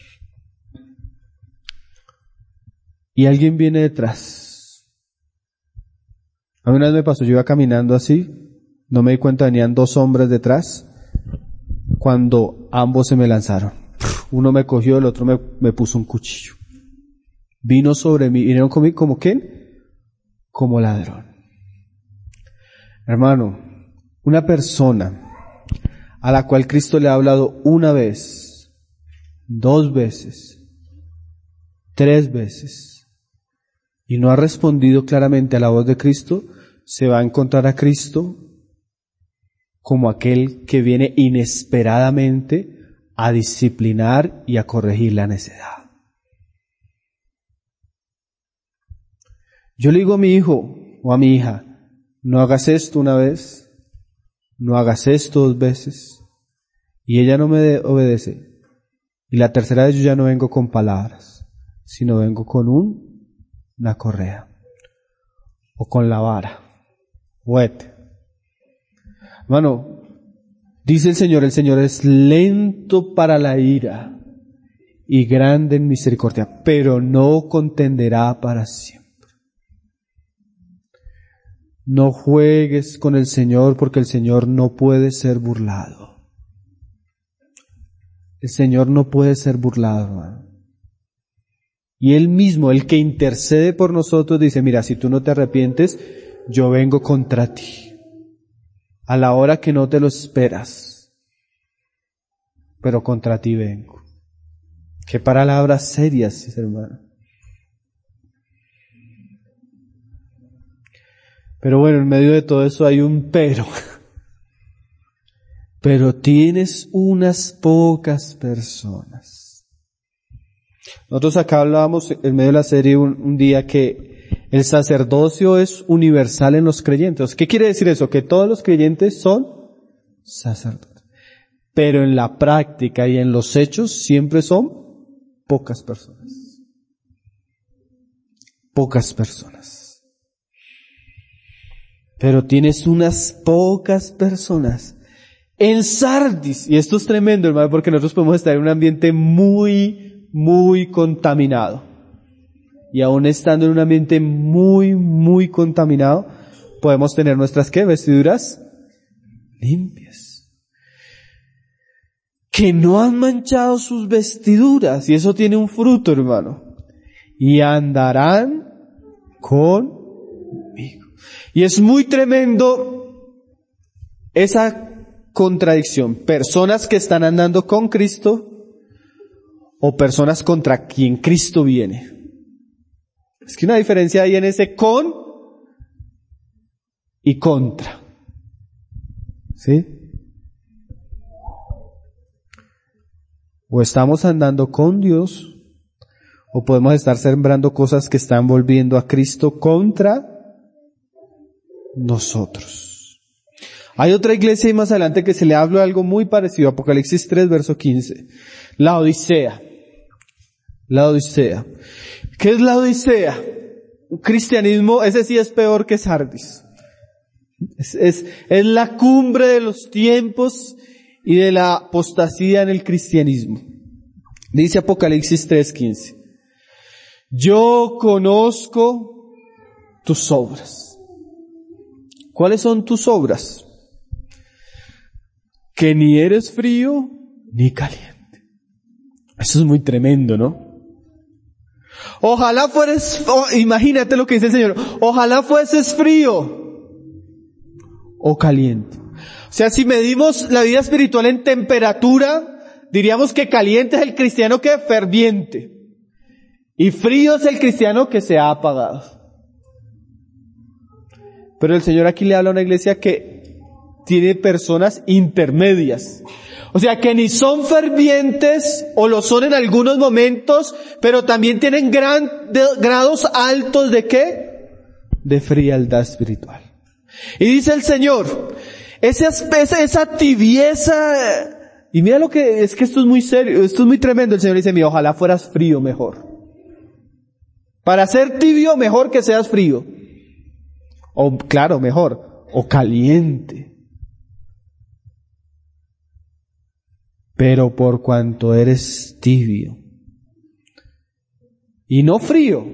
y alguien viene detrás. A mí una vez me pasó, yo iba caminando así, no me di cuenta, venían dos hombres detrás, cuando ambos se me lanzaron. Uno me cogió, el otro me, me puso un cuchillo. Vino sobre mí, vinieron conmigo como ¿quién? Como ladrón. Hermano, una persona a la cual Cristo le ha hablado una vez, dos veces, tres veces y no ha respondido claramente a la voz de Cristo, se va a encontrar a Cristo como aquel que viene inesperadamente a disciplinar y a corregir la necedad. Yo le digo a mi hijo o a mi hija, no hagas esto una vez, no hagas esto dos veces, y ella no me obedece. Y la tercera vez yo ya no vengo con palabras, sino vengo con un, una correa, o con la vara, huete. Hermano, dice el Señor, el Señor es lento para la ira y grande en misericordia, pero no contenderá para siempre. No juegues con el Señor porque el Señor no puede ser burlado. El Señor no puede ser burlado, hermano. Y Él mismo, el que intercede por nosotros, dice, mira, si tú no te arrepientes, yo vengo contra ti. A la hora que no te lo esperas. Pero contra ti vengo. Qué palabras serias, hermano. Pero bueno, en medio de todo eso hay un pero. Pero tienes unas pocas personas. Nosotros acá hablábamos en medio de la serie un, un día que el sacerdocio es universal en los creyentes. ¿Qué quiere decir eso? Que todos los creyentes son sacerdotes. Pero en la práctica y en los hechos siempre son pocas personas. Pocas personas. Pero tienes unas pocas personas en Sardis. Y esto es tremendo, hermano, porque nosotros podemos estar en un ambiente muy, muy contaminado. Y aún estando en un ambiente muy, muy contaminado, podemos tener nuestras, ¿qué? Vestiduras limpias. Que no han manchado sus vestiduras. Y eso tiene un fruto, hermano. Y andarán conmigo. Y es muy tremendo esa contradicción. Personas que están andando con Cristo o personas contra quien Cristo viene. Es que una diferencia hay en ese con y contra. ¿Sí? O estamos andando con Dios o podemos estar sembrando cosas que están volviendo a Cristo contra nosotros. Hay otra iglesia y más adelante que se le habla algo muy parecido, Apocalipsis tres, verso quince. La Odisea. La Odisea. ¿Qué es la Odisea? Un cristianismo, ese sí es peor que Sardis. Es, es, es la cumbre de los tiempos y de la apostasía en el cristianismo. Dice Apocalipsis tres, quince. Yo conozco tus obras. ¿Cuáles son tus obras? Que ni eres frío ni caliente. Eso es muy tremendo, ¿no? Ojalá fueres, oh, imagínate lo que dice el Señor, ojalá fueses frío o caliente. O sea, si medimos la vida espiritual en temperatura, diríamos que caliente es el cristiano que es ferviente y frío es el cristiano que se ha apagado. Pero el Señor aquí le habla a una iglesia que tiene personas intermedias. O sea, que ni son fervientes o lo son en algunos momentos, pero también tienen gran, de, grados altos de ¿qué? De frialdad espiritual. Y dice el Señor, esa, esa, esa tibieza, y mira lo que, es que esto es muy serio, esto es muy tremendo. El Señor dice, mira, ojalá fueras frío mejor. Para ser tibio, mejor que seas frío. O, claro, mejor, o caliente. Pero por cuanto eres tibio, y no frío,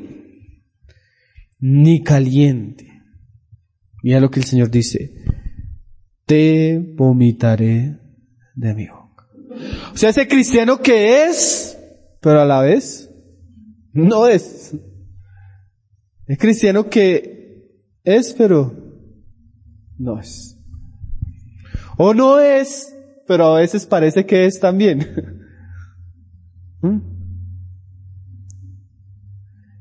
ni caliente, mira lo que el Señor dice, te vomitaré de mi boca. O sea, ese cristiano que es, pero a la vez, no es. Es cristiano que es, pero no es. O no es, pero a veces parece que es también. ¿Mm?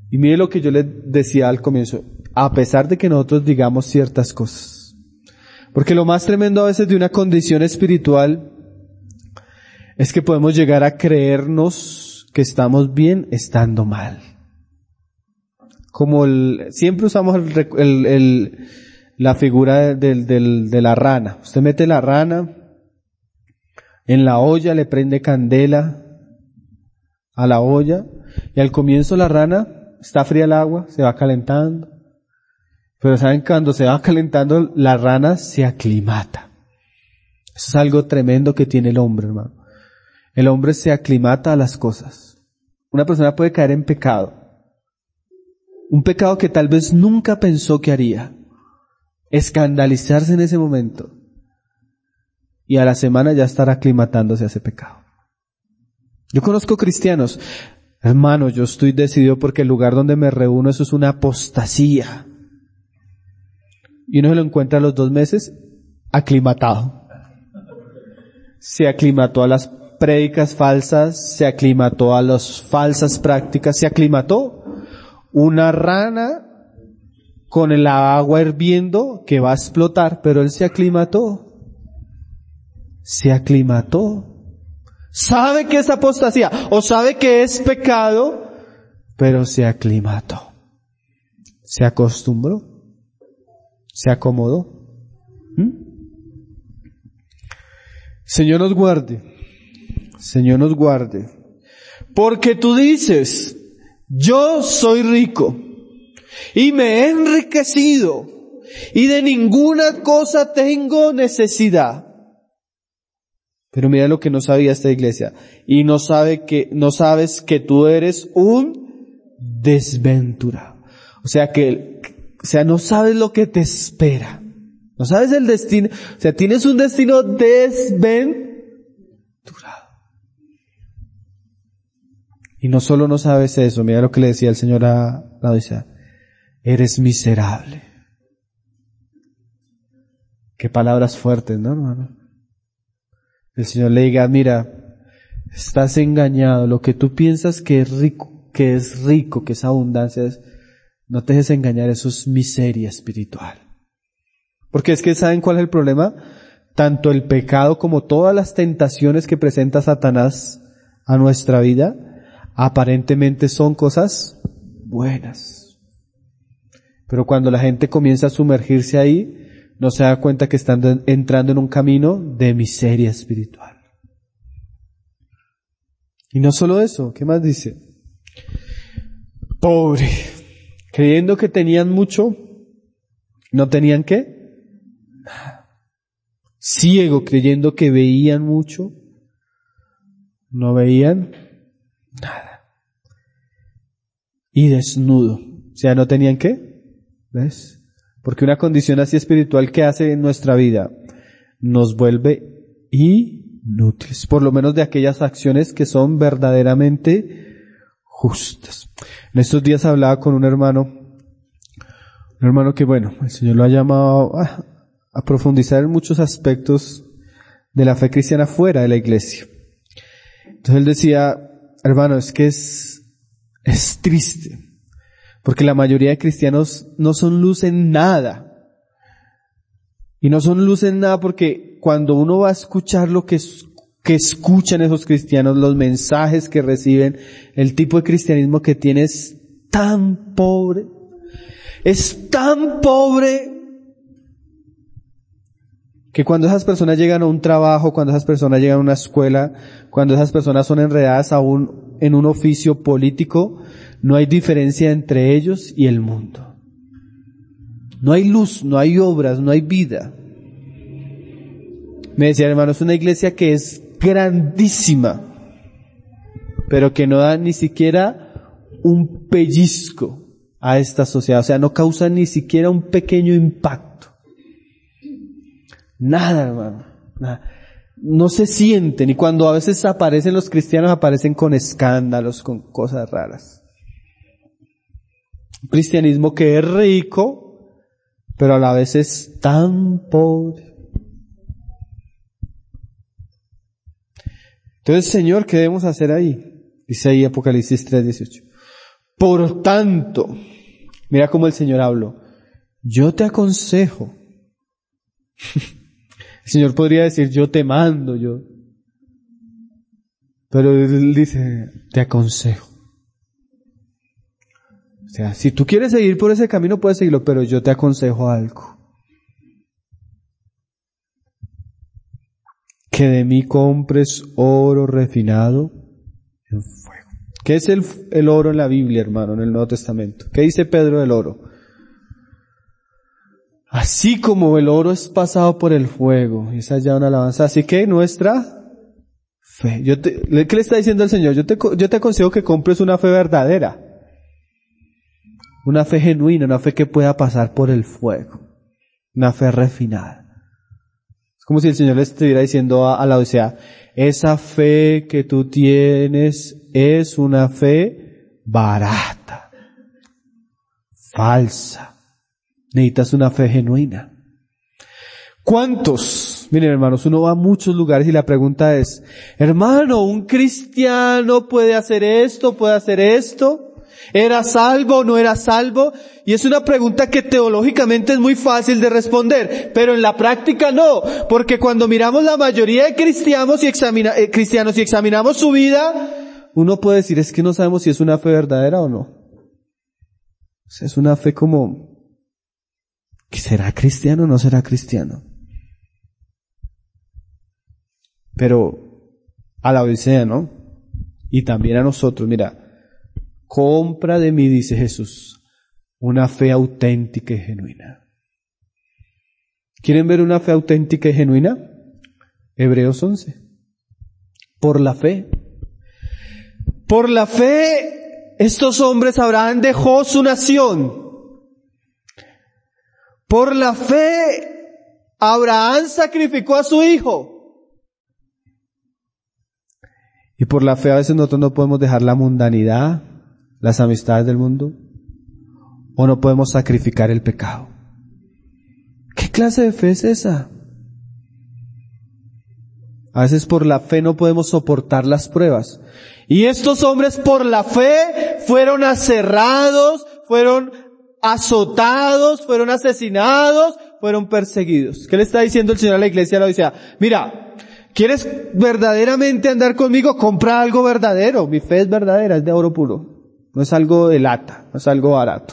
Y mire lo que yo le decía al comienzo, a pesar de que nosotros digamos ciertas cosas. Porque lo más tremendo a veces de una condición espiritual es que podemos llegar a creernos que estamos bien estando mal. Como el, siempre usamos el, el, el, la figura del, del, de la rana. Usted mete la rana en la olla, le prende candela a la olla y al comienzo la rana está fría el agua, se va calentando. Pero saben, cuando se va calentando la rana se aclimata. Eso es algo tremendo que tiene el hombre, hermano. El hombre se aclimata a las cosas. Una persona puede caer en pecado. Un pecado que tal vez nunca pensó que haría. Escandalizarse en ese momento. Y a la semana ya estar aclimatándose a ese pecado. Yo conozco cristianos. Hermano, yo estoy decidido porque el lugar donde me reúno, eso es una apostasía. Y uno se lo encuentra a los dos meses aclimatado. Se aclimató a las prédicas falsas, se aclimató a las falsas prácticas, se aclimató. Una rana con el agua hirviendo que va a explotar, pero él se aclimató. Se aclimató. Sabe que es apostasía o sabe que es pecado, pero se aclimató. Se acostumbró. Se acomodó. ¿Mm? Señor nos guarde. Señor nos guarde. Porque tú dices, yo soy rico y me he enriquecido y de ninguna cosa tengo necesidad. Pero mira lo que no sabía esta iglesia. Y no sabe que, no sabes que tú eres un desventurado. O sea que, o sea, no sabes lo que te espera. No sabes el destino. O sea, tienes un destino desventurado. Y no solo no sabes eso, mira lo que le decía el Señor a la Odisea. Eres miserable. Qué palabras fuertes, ¿no, hermano? El Señor le diga, mira, estás engañado, lo que tú piensas que es rico, que es rico, que es abundancia, es, no te dejes engañar, eso es miseria espiritual. Porque es que ¿saben cuál es el problema? Tanto el pecado como todas las tentaciones que presenta Satanás a nuestra vida, aparentemente son cosas buenas. Pero cuando la gente comienza a sumergirse ahí, no se da cuenta que están entrando en un camino de miseria espiritual. Y no solo eso, ¿qué más dice? Pobre, creyendo que tenían mucho, ¿no tenían qué? Ciego, creyendo que veían mucho, no veían nada. Y desnudo, o sea, ¿no tenían qué? ¿Ves? Porque una condición así espiritual que hace en nuestra vida nos vuelve inútiles, por lo menos de aquellas acciones que son verdaderamente justas. En estos días hablaba con un hermano, un hermano que bueno, el Señor lo ha llamado a, a profundizar en muchos aspectos de la fe cristiana fuera de la iglesia. Entonces él decía, hermano, es que es, es triste. Porque la mayoría de cristianos no son luz en nada. Y no son luz en nada porque cuando uno va a escuchar lo que, que escuchan esos cristianos, los mensajes que reciben, el tipo de cristianismo que tiene es tan pobre. Es tan pobre que cuando esas personas llegan a un trabajo, cuando esas personas llegan a una escuela, cuando esas personas son enredadas aún en un oficio político, no hay diferencia entre ellos y el mundo. No hay luz, no hay obras, no hay vida. Me decía, hermano, es una iglesia que es grandísima, pero que no da ni siquiera un pellizco a esta sociedad. O sea, no causa ni siquiera un pequeño impacto. Nada, hermano, nada. No se sienten, y cuando a veces aparecen los cristianos, aparecen con escándalos, con cosas raras. Un cristianismo que es rico, pero a la vez es tan pobre. Entonces, Señor, ¿qué debemos hacer ahí? Dice ahí Apocalipsis tres dieciocho. Por tanto, mira cómo el Señor habló. Yo te aconsejo. El Señor podría decir, yo te mando, yo. Pero Él dice, te aconsejo. O sea, si tú quieres seguir por ese camino, puedes seguirlo, pero yo te aconsejo algo. Que de mí compres oro refinado en fuego. ¿Qué es el, el oro en la Biblia, hermano, en el Nuevo Testamento? ¿Qué dice Pedro del oro? Así como el oro es pasado por el fuego, esa es ya una alabanza, así que nuestra fe. Yo te, ¿qué le está diciendo el Señor? Yo te, yo te aconsejo que compres una fe verdadera. Una fe genuina, una fe que pueda pasar por el fuego. Una fe refinada. Es como si el Señor le estuviera diciendo a, a la Odisea, esa fe que tú tienes es una fe barata, falsa. Necesitas una fe genuina. ¿Cuántos? Miren, hermanos, uno va a muchos lugares y la pregunta es, hermano, ¿un cristiano puede hacer esto, puede hacer esto? ¿Era salvo o no era salvo? Y es una pregunta que teológicamente es muy fácil de responder, pero en la práctica no, porque cuando miramos la mayoría de cristianos y, examina, eh, cristianos y examinamos su vida, uno puede decir, es que no sabemos si es una fe verdadera o no. O sea, es una fe como, ¿será cristiano o no será cristiano? Pero a la Odisea, ¿no? Y también a nosotros, mira, compra de mí, dice Jesús, una fe auténtica y genuina. ¿Quieren ver una fe auténtica y genuina? Hebreos once. Por la fe. Por la fe, estos hombres, Abraham dejó su nación. Por la fe, Abraham sacrificó a su hijo. Y por la fe a veces nosotros no podemos dejar la mundanidad, las amistades del mundo, o no podemos sacrificar el pecado. ¿Qué clase de fe es esa? A veces por la fe no podemos soportar las pruebas. Y estos hombres por la fe fueron aserrados, fueron azotados, fueron asesinados, fueron perseguidos. ¿Qué le está diciendo el Señor a la iglesia? Le dice, mira, ¿quieres verdaderamente andar conmigo? Compra algo verdadero. Mi fe es verdadera, es de oro puro. No es algo de lata, no es algo barato.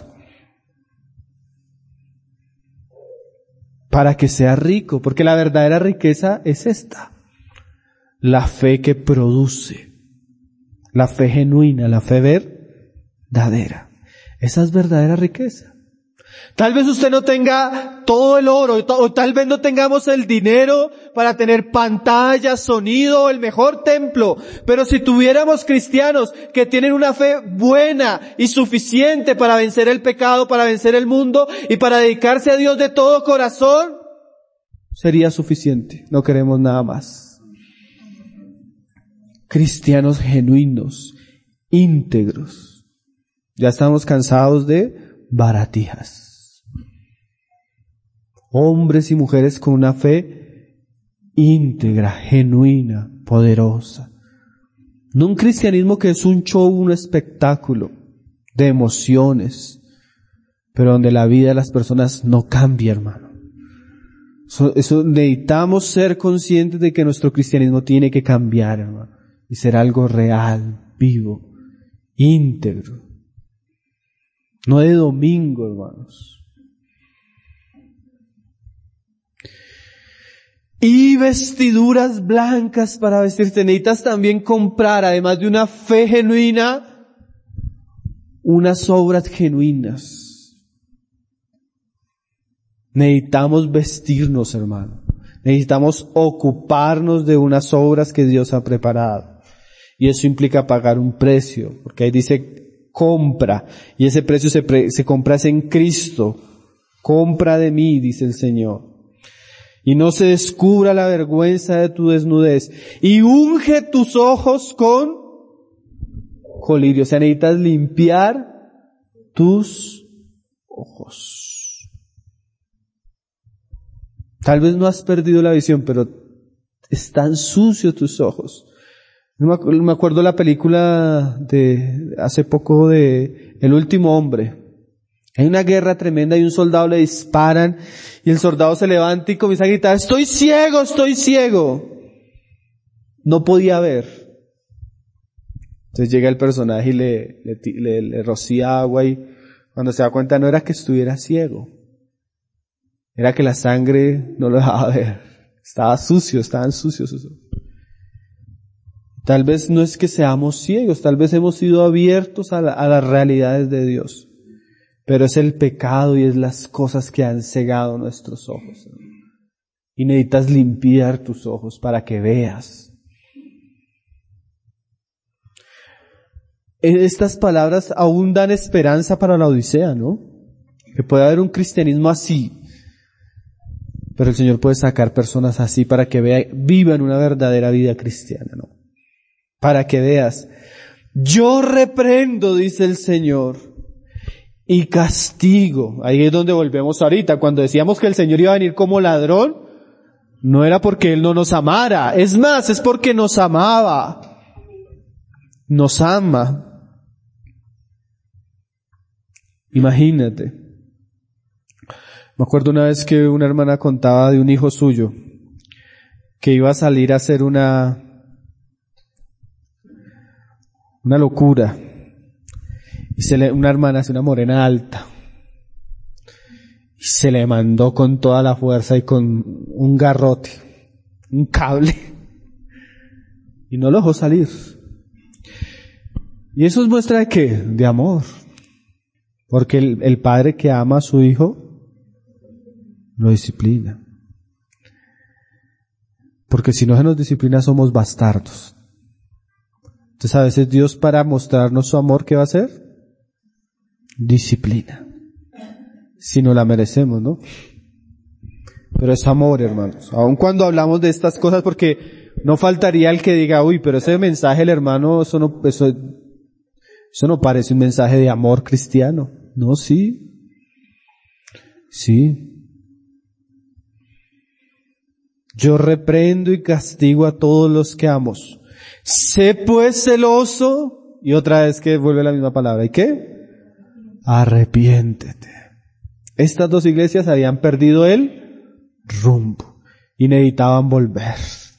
Para que sea rico, porque la verdadera riqueza es esta. La fe que produce. La fe genuina, la fe verdadera. Esa es verdadera riqueza. Tal vez usted no tenga todo el oro, o tal vez no tengamos el dinero para tener pantallas, sonido, el mejor templo. Pero si tuviéramos cristianos que tienen una fe buena y suficiente para vencer el pecado, para vencer el mundo y para dedicarse a Dios de todo corazón, sería suficiente. No queremos nada más. Cristianos genuinos, íntegros. Ya estamos cansados de baratijas. Hombres y mujeres con una fe íntegra, genuina, poderosa. No un cristianismo que es un show, un espectáculo de emociones, pero donde la vida de las personas no cambia, hermano. Eso, eso necesitamos ser conscientes de que nuestro cristianismo tiene que cambiar, hermano, y ser algo real, vivo, íntegro. No de domingo, hermanos. Y vestiduras blancas para vestirte. Necesitas también comprar, además de una fe genuina, unas obras genuinas. Necesitamos vestirnos, hermano. Necesitamos ocuparnos de unas obras que Dios ha preparado. Y eso implica pagar un precio, porque ahí dice compra, y ese precio se, pre, se compra es en Cristo. Compra de mí, dice el Señor. Y no se descubra la vergüenza de tu desnudez. Y unge tus ojos con colirio. O sea, necesitas limpiar tus ojos. Tal vez no has perdido la visión, pero están sucios tus ojos. Me acuerdo la película de hace poco de el último hombre. Hay una guerra tremenda y un soldado le disparan y el soldado se levanta y comienza a gritar, estoy ciego, estoy ciego. No podía ver. Entonces llega el personaje y le, le, le, le rocía agua y cuando se da cuenta no era que estuviera ciego. Era que la sangre no lo dejaba ver. Estaba sucio, estaban sucios sus ojos. Tal vez no es que seamos ciegos, tal vez hemos sido abiertos a, la, a las realidades de Dios. Pero es el pecado y es las cosas que han cegado nuestros ojos. Y necesitas limpiar tus ojos para que veas. Estas palabras aún dan esperanza para la Odisea, ¿no? Que puede haber un cristianismo así. Pero el Señor puede sacar personas así para que vea, vivan una verdadera vida cristiana, ¿no? Para que veas. Yo reprendo, dice el Señor, y castigo. Ahí es donde volvemos ahorita. Cuando decíamos que el Señor iba a venir como ladrón, no era porque Él no nos amara. Es más, es porque nos amaba. Nos ama. Imagínate. Me acuerdo una vez que una hermana contaba de un hijo suyo que iba a salir a hacer una una locura. Y se le, una hermana, una morena alta, y se le mandó con toda la fuerza y con un garrote, un cable, y no lo dejó salir. Y eso es muestra de ¿qué? De amor. Porque el, el padre que ama a su hijo lo disciplina. Porque si no se nos disciplina somos bastardos. Entonces a veces Dios, para mostrarnos su amor, ¿qué va a hacer? Disciplina. Si no la merecemos, ¿no? Pero es amor, hermanos. Aun cuando hablamos de estas cosas, porque no faltaría el que diga, uy, pero ese mensaje el hermano, eso no, eso, eso no parece un mensaje de amor cristiano. No, sí. Sí. Yo reprendo y castigo a todos los que amo. Sé pues celoso, y otra vez que vuelve la misma palabra. ¿Y qué? Arrepiéntete. Estas dos iglesias habían perdido el rumbo y necesitaban volver.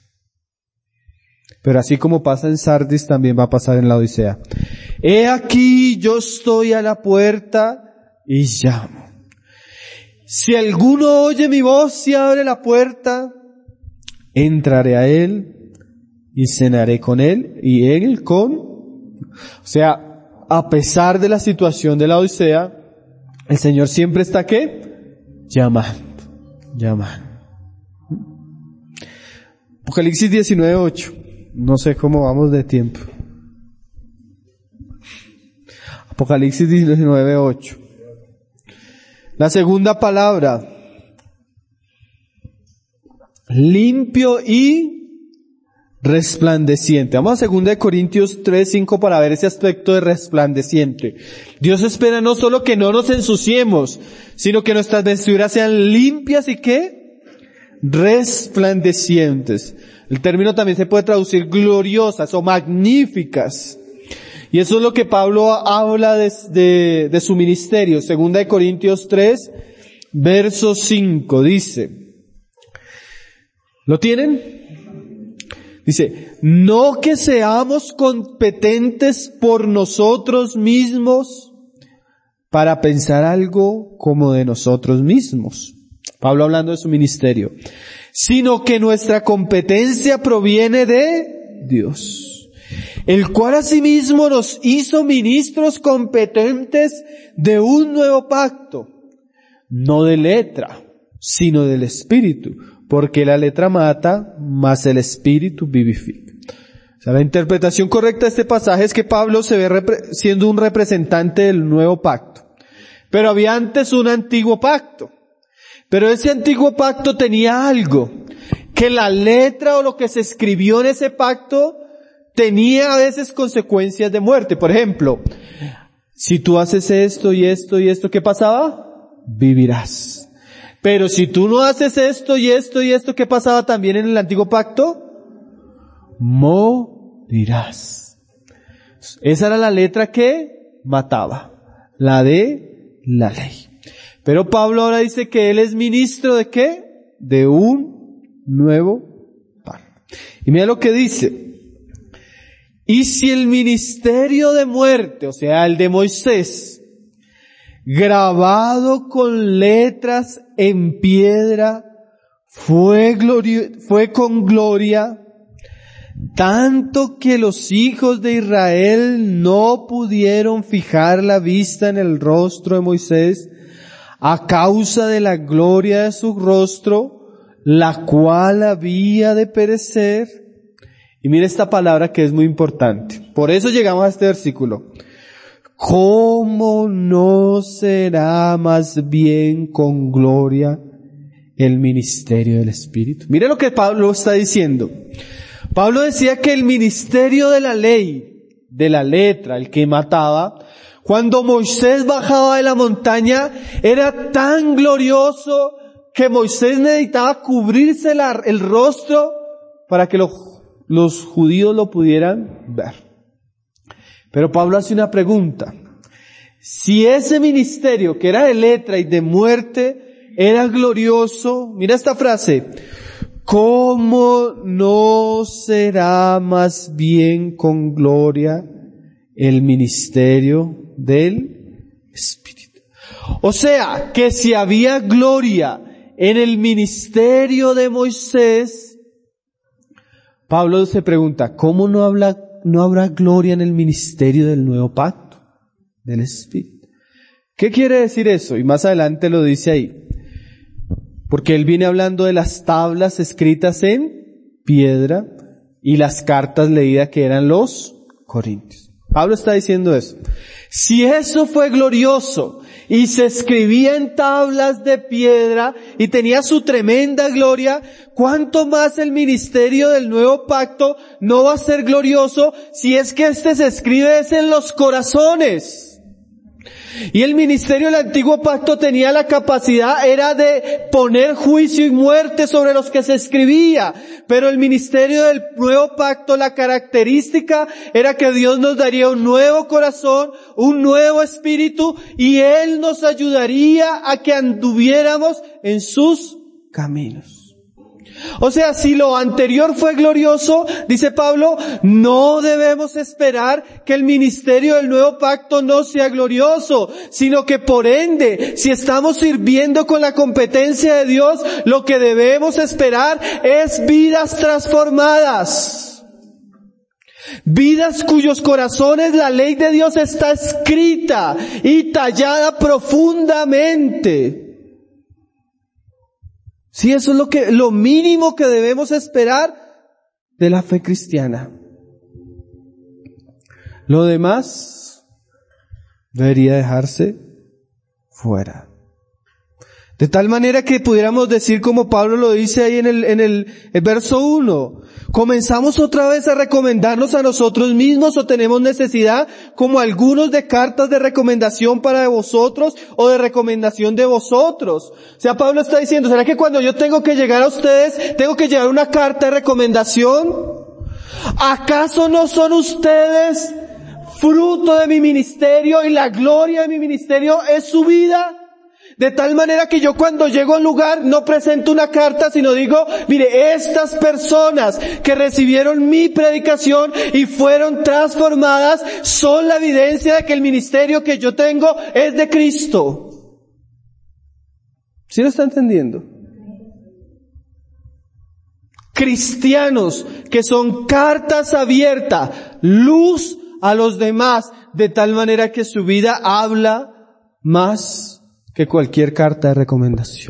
Pero así como pasa en Sardis, también va a pasar en la Odisea. He aquí, yo estoy a la puerta y llamo. Si alguno oye mi voz y abre la puerta, entraré a él y cenaré con él y él con... O sea, a pesar de la situación de la Odisea, el Señor siempre está ¿qué? Llamando, llamando. Apocalipsis diecinueve ocho. No sé cómo vamos de tiempo. Apocalipsis diecinueve ocho. La segunda palabra. Limpio y resplandeciente. Vamos a segunda de Corintios tres cinco para ver ese aspecto de resplandeciente. Dios espera no solo que no nos ensuciemos, sino que nuestras vestiduras sean limpias y ¿qué? Resplandecientes. El término también se puede traducir gloriosas o magníficas. Y eso es lo que Pablo habla de, de, de su ministerio. Segunda de Corintios tres, verso cinco, dice. ¿Lo tienen? Dice, no que seamos competentes por nosotros mismos para pensar algo como de nosotros mismos. Pablo hablando de su ministerio. Sino que nuestra competencia proviene de Dios, el cual asimismo nos hizo ministros competentes de un nuevo pacto, no de letra, sino del Espíritu, porque la letra mata, mas el Espíritu vivifica. O sea, la interpretación correcta de este pasaje es que Pablo se ve repre- siendo un representante del nuevo pacto. Pero había antes un antiguo pacto. Pero ese antiguo pacto tenía algo, que la letra o lo que se escribió en ese pacto tenía a veces consecuencias de muerte. Por ejemplo, si tú haces esto y esto y esto, ¿qué pasaba? Vivirás. Pero si tú no haces esto y esto y esto, ¿qué pasaba también en el antiguo pacto? Morirás. Esa era la letra que mataba. la de la ley. Pero Pablo ahora dice que él es ministro ¿de qué? De un nuevo pacto. Y mira lo que dice. Y si el ministerio de muerte, o sea, el de Moisés, grabado con letras en piedra, fue gloria, fue con gloria, tanto que los hijos de Israel no pudieron fijar la vista en el rostro de Moisés a causa de la gloria de su rostro, la cual había de perecer. Y mira esta palabra que es muy importante. Por eso llegamos a este versículo. ¿Cómo no será más bien con gloria el ministerio del Espíritu? Mira lo que Pablo está diciendo. Pablo decía que el ministerio de la ley, de la letra, el que mataba, cuando Moisés bajaba de la montaña, era tan glorioso que Moisés necesitaba cubrirse la, el rostro para que los, los judíos lo pudieran ver. Pero Pablo hace una pregunta. Si ese ministerio, que era de letra y de muerte, era glorioso, mira esta frase, ¿cómo no será más bien con gloria el ministerio del Espíritu? O sea, que si había gloria en el ministerio de Moisés, Pablo se pregunta, ¿cómo no habrá, no habrá gloria en el ministerio del nuevo pacto, del Espíritu? ¿Qué quiere decir eso? Y más adelante lo dice ahí. Porque él viene hablando de las tablas escritas en piedra y las cartas leídas que eran los Corintios. Pablo está diciendo eso. Si eso fue glorioso y se escribía en tablas de piedra y tenía su tremenda gloria, ¿cuánto más el ministerio del nuevo pacto no va a ser glorioso si es que este se escribe es en los corazones? Y el ministerio del antiguo pacto tenía la capacidad, era de poner juicio y muerte sobre los que se escribía. Pero el ministerio del nuevo pacto, la característica era que Dios nos daría un nuevo corazón, un nuevo espíritu, y Él nos ayudaría a que anduviéramos en sus caminos. O sea, si lo anterior fue glorioso, dice Pablo, no debemos esperar que el ministerio del nuevo pacto no sea glorioso, sino que por ende, si estamos sirviendo con la competencia de Dios, lo que debemos esperar es vidas transformadas. Vidas cuyos corazones la ley de Dios está escrita y tallada profundamente. Sí, eso es lo que, lo mínimo que debemos esperar de la fe cristiana. Lo demás debería dejarse fuera. De tal manera que pudiéramos decir como Pablo lo dice ahí en el, en el, el verso uno. ¿Comenzamos otra vez a recomendarnos a nosotros mismos o tenemos necesidad como algunos de cartas de recomendación para vosotros o de recomendación de vosotros? O sea, Pablo está diciendo, ¿será que cuando yo tengo que llegar a ustedes, tengo que llevar una carta de recomendación? ¿Acaso no son ustedes fruto de mi ministerio y la gloria de mi ministerio es su vida? De tal manera que yo cuando llego a un lugar no presento una carta, sino digo, mire, estas personas que recibieron mi predicación y fueron transformadas son la evidencia de que el ministerio que yo tengo es de Cristo. ¿Sí lo está entendiendo? Cristianos que son cartas abiertas, luz a los demás, de tal manera que su vida habla más que cualquier carta de recomendación.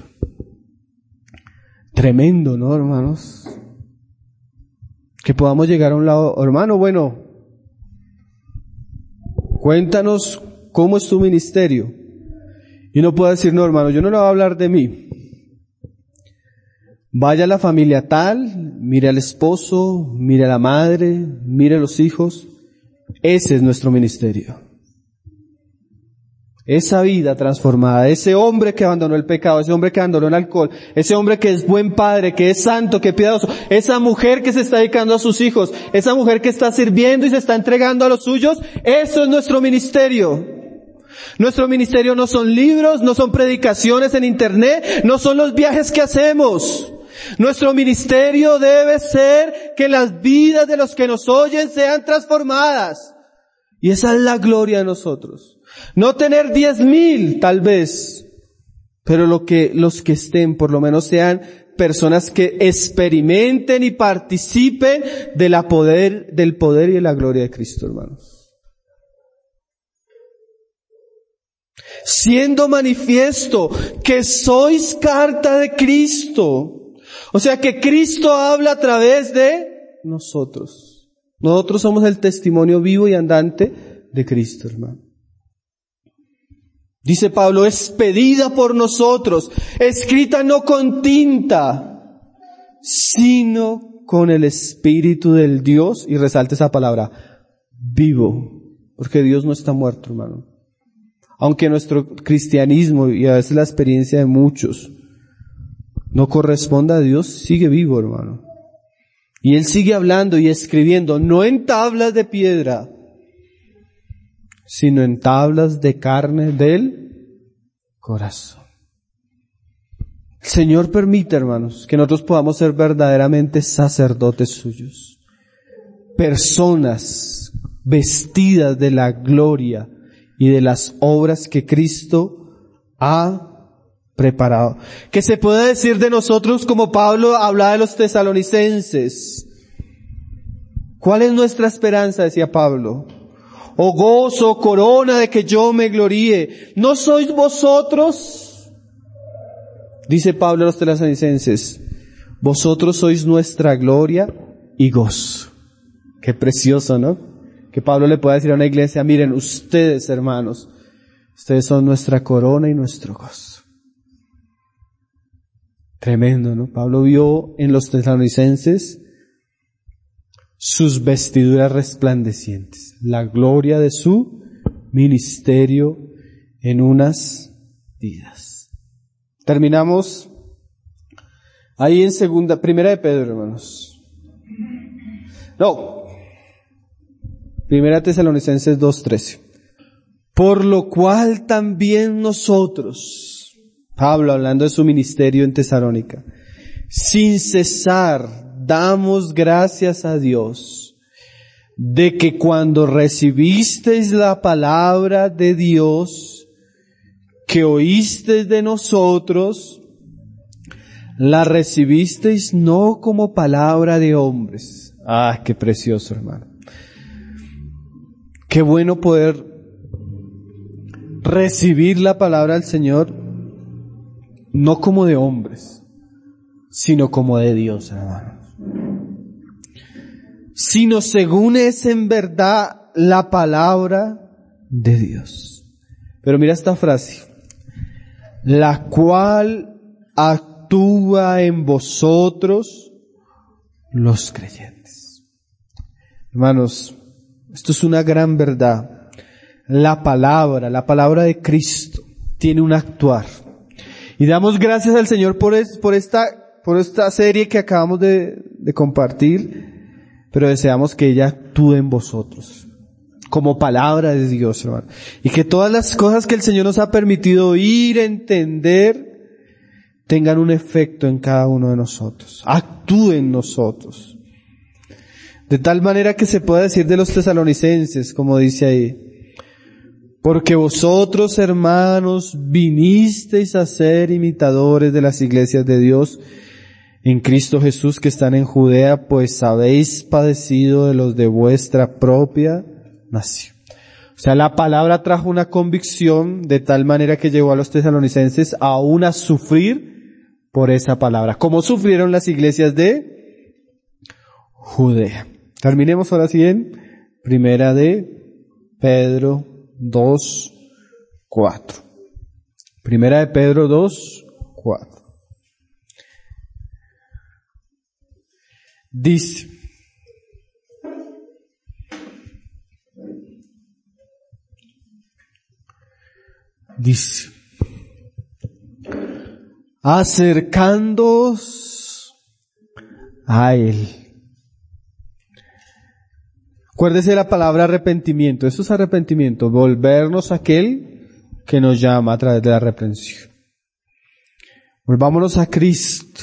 Tremendo, ¿no, hermanos? Que podamos llegar a un lado, hermano, bueno, cuéntanos cómo es tu ministerio. Y no puedo decir, no, hermano, yo no le voy a hablar de mí. Vaya a la familia tal, mire al esposo, mire a la madre, mire a los hijos. Ese es nuestro ministerio. Esa vida transformada, ese hombre que abandonó el pecado, ese hombre que abandonó el alcohol, ese hombre que es buen padre, que es santo, que es piadoso, esa mujer que se está dedicando a sus hijos, esa mujer que está sirviendo y se está entregando a los suyos, eso es nuestro ministerio. Nuestro ministerio no son libros, no son predicaciones en internet, no son los viajes que hacemos. Nuestro ministerio debe ser que las vidas de los que nos oyen sean transformadas. Y esa es la gloria de nosotros. No tener diez mil, tal vez, pero lo que, los que estén, por lo menos sean personas que experimenten y participen de la poder, del poder y de la gloria de Cristo, hermanos. Siendo manifiesto que sois carta de Cristo. O sea que Cristo habla a través de nosotros. Nosotros somos el testimonio vivo y andante de Cristo, hermano. Dice Pablo, expedida por nosotros, escrita no con tinta, sino con el Espíritu del Dios, y resalta esa palabra, vivo, porque Dios no está muerto, hermano. Aunque nuestro cristianismo y a veces la experiencia de muchos no corresponda a Dios, sigue vivo, hermano. Y Él sigue hablando y escribiendo, no en tablas de piedra, sino en tablas de carne del corazón. El Señor permite, hermanos, que nosotros podamos ser verdaderamente sacerdotes suyos. Personas vestidas de la gloria y de las obras que Cristo ha preparado. Que se puede decir de nosotros como Pablo hablaba de los tesalonicenses. ¿Cuál es nuestra esperanza? Decía Pablo. O gozo, corona de que yo me gloríe. ¿No sois vosotros? Dice Pablo a los tesalonicenses. Vosotros sois nuestra gloria y gozo. Qué precioso, ¿no? Que Pablo le pueda decir a una iglesia, miren, ustedes, hermanos, ustedes son nuestra corona y nuestro gozo. Tremendo, ¿no? Pablo vio en los tesalonicenses sus vestiduras resplandecientes, la gloria de su ministerio en unas vidas. Terminamos ahí en segunda, primera de Pedro, hermanos. No. Primera Tesalonicenses dos trece. Por lo cual también nosotros, Pablo hablando de su ministerio en Tesalónica, sin cesar damos gracias a Dios de que cuando recibisteis la palabra de Dios que oísteis de nosotros, la recibisteis no como palabra de hombres. Ah, qué precioso, hermano. Qué bueno poder recibir la palabra del Señor no como de hombres, sino como de Dios, hermanos. Sino según es en verdad la palabra de Dios. Pero mira esta frase. La cual actúa en vosotros los creyentes. Hermanos, esto es una gran verdad. La palabra, la palabra de Cristo tiene un actuar. Y damos gracias al Señor por, es, por esta, por esta serie que acabamos de, de compartir, pero deseamos que ella actúe en vosotros, como palabra de Dios, hermano. Y que todas las cosas que el Señor nos ha permitido oír, entender, tengan un efecto en cada uno de nosotros. Actúe en nosotros. De tal manera que se pueda decir de los tesalonicenses, como dice ahí, porque vosotros, hermanos, vinisteis a ser imitadores de las iglesias de Dios en Cristo Jesús que están en Judea, pues habéis padecido de los de vuestra propia nación. O sea, la palabra trajo una convicción de tal manera que llevó a los tesalonicenses aún a sufrir por esa palabra, como sufrieron las iglesias de Judea. Terminemos ahora sí en Primera de Pedro dos, cuatro. Primera de Pedro dos, cuatro. Dice, dice, acercándoos a Él. Acuérdese de la palabra arrepentimiento. Eso es arrepentimiento. Volvernos a aquel que nos llama a través de la reprensión. Volvámonos a Cristo.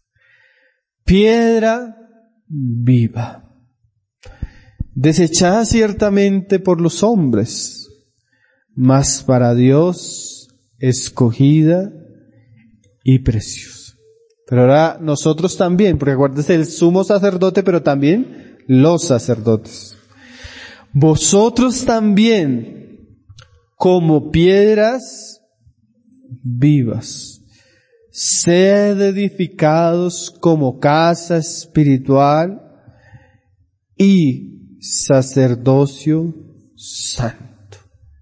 Piedra viva, desechada ciertamente por los hombres, mas para Dios escogida y preciosa. Pero ahora nosotros también, porque acuérdense el sumo sacerdote, pero también los sacerdotes. Vosotros también, como piedras vivas, sed edificados como casa espiritual y sacerdocio santo.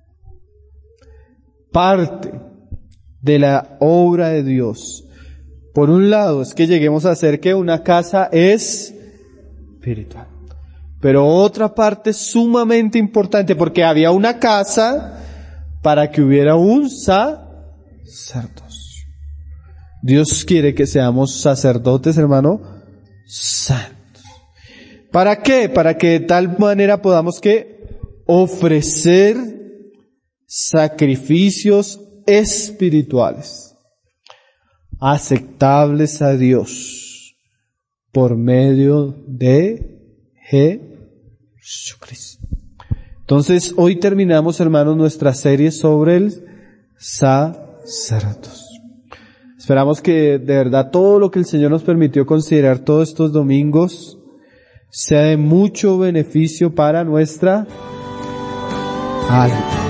Parte de la obra de Dios, por un lado, es que lleguemos a hacer que una casa es espiritual. Pero otra parte sumamente importante, porque había una casa para que hubiera un sacerdocio. Dios quiere que seamos sacerdotes, hermano, santos. ¿Para qué? Para que de tal manera podamos que ofrecer sacrificios espirituales, aceptables a Dios, por medio de Jesucristo. Entonces, hoy terminamos, hermanos, nuestra serie sobre el sacerdocio. Esperamos que de verdad todo lo que el Señor nos permitió considerar todos estos domingos sea de mucho beneficio para nuestra alma.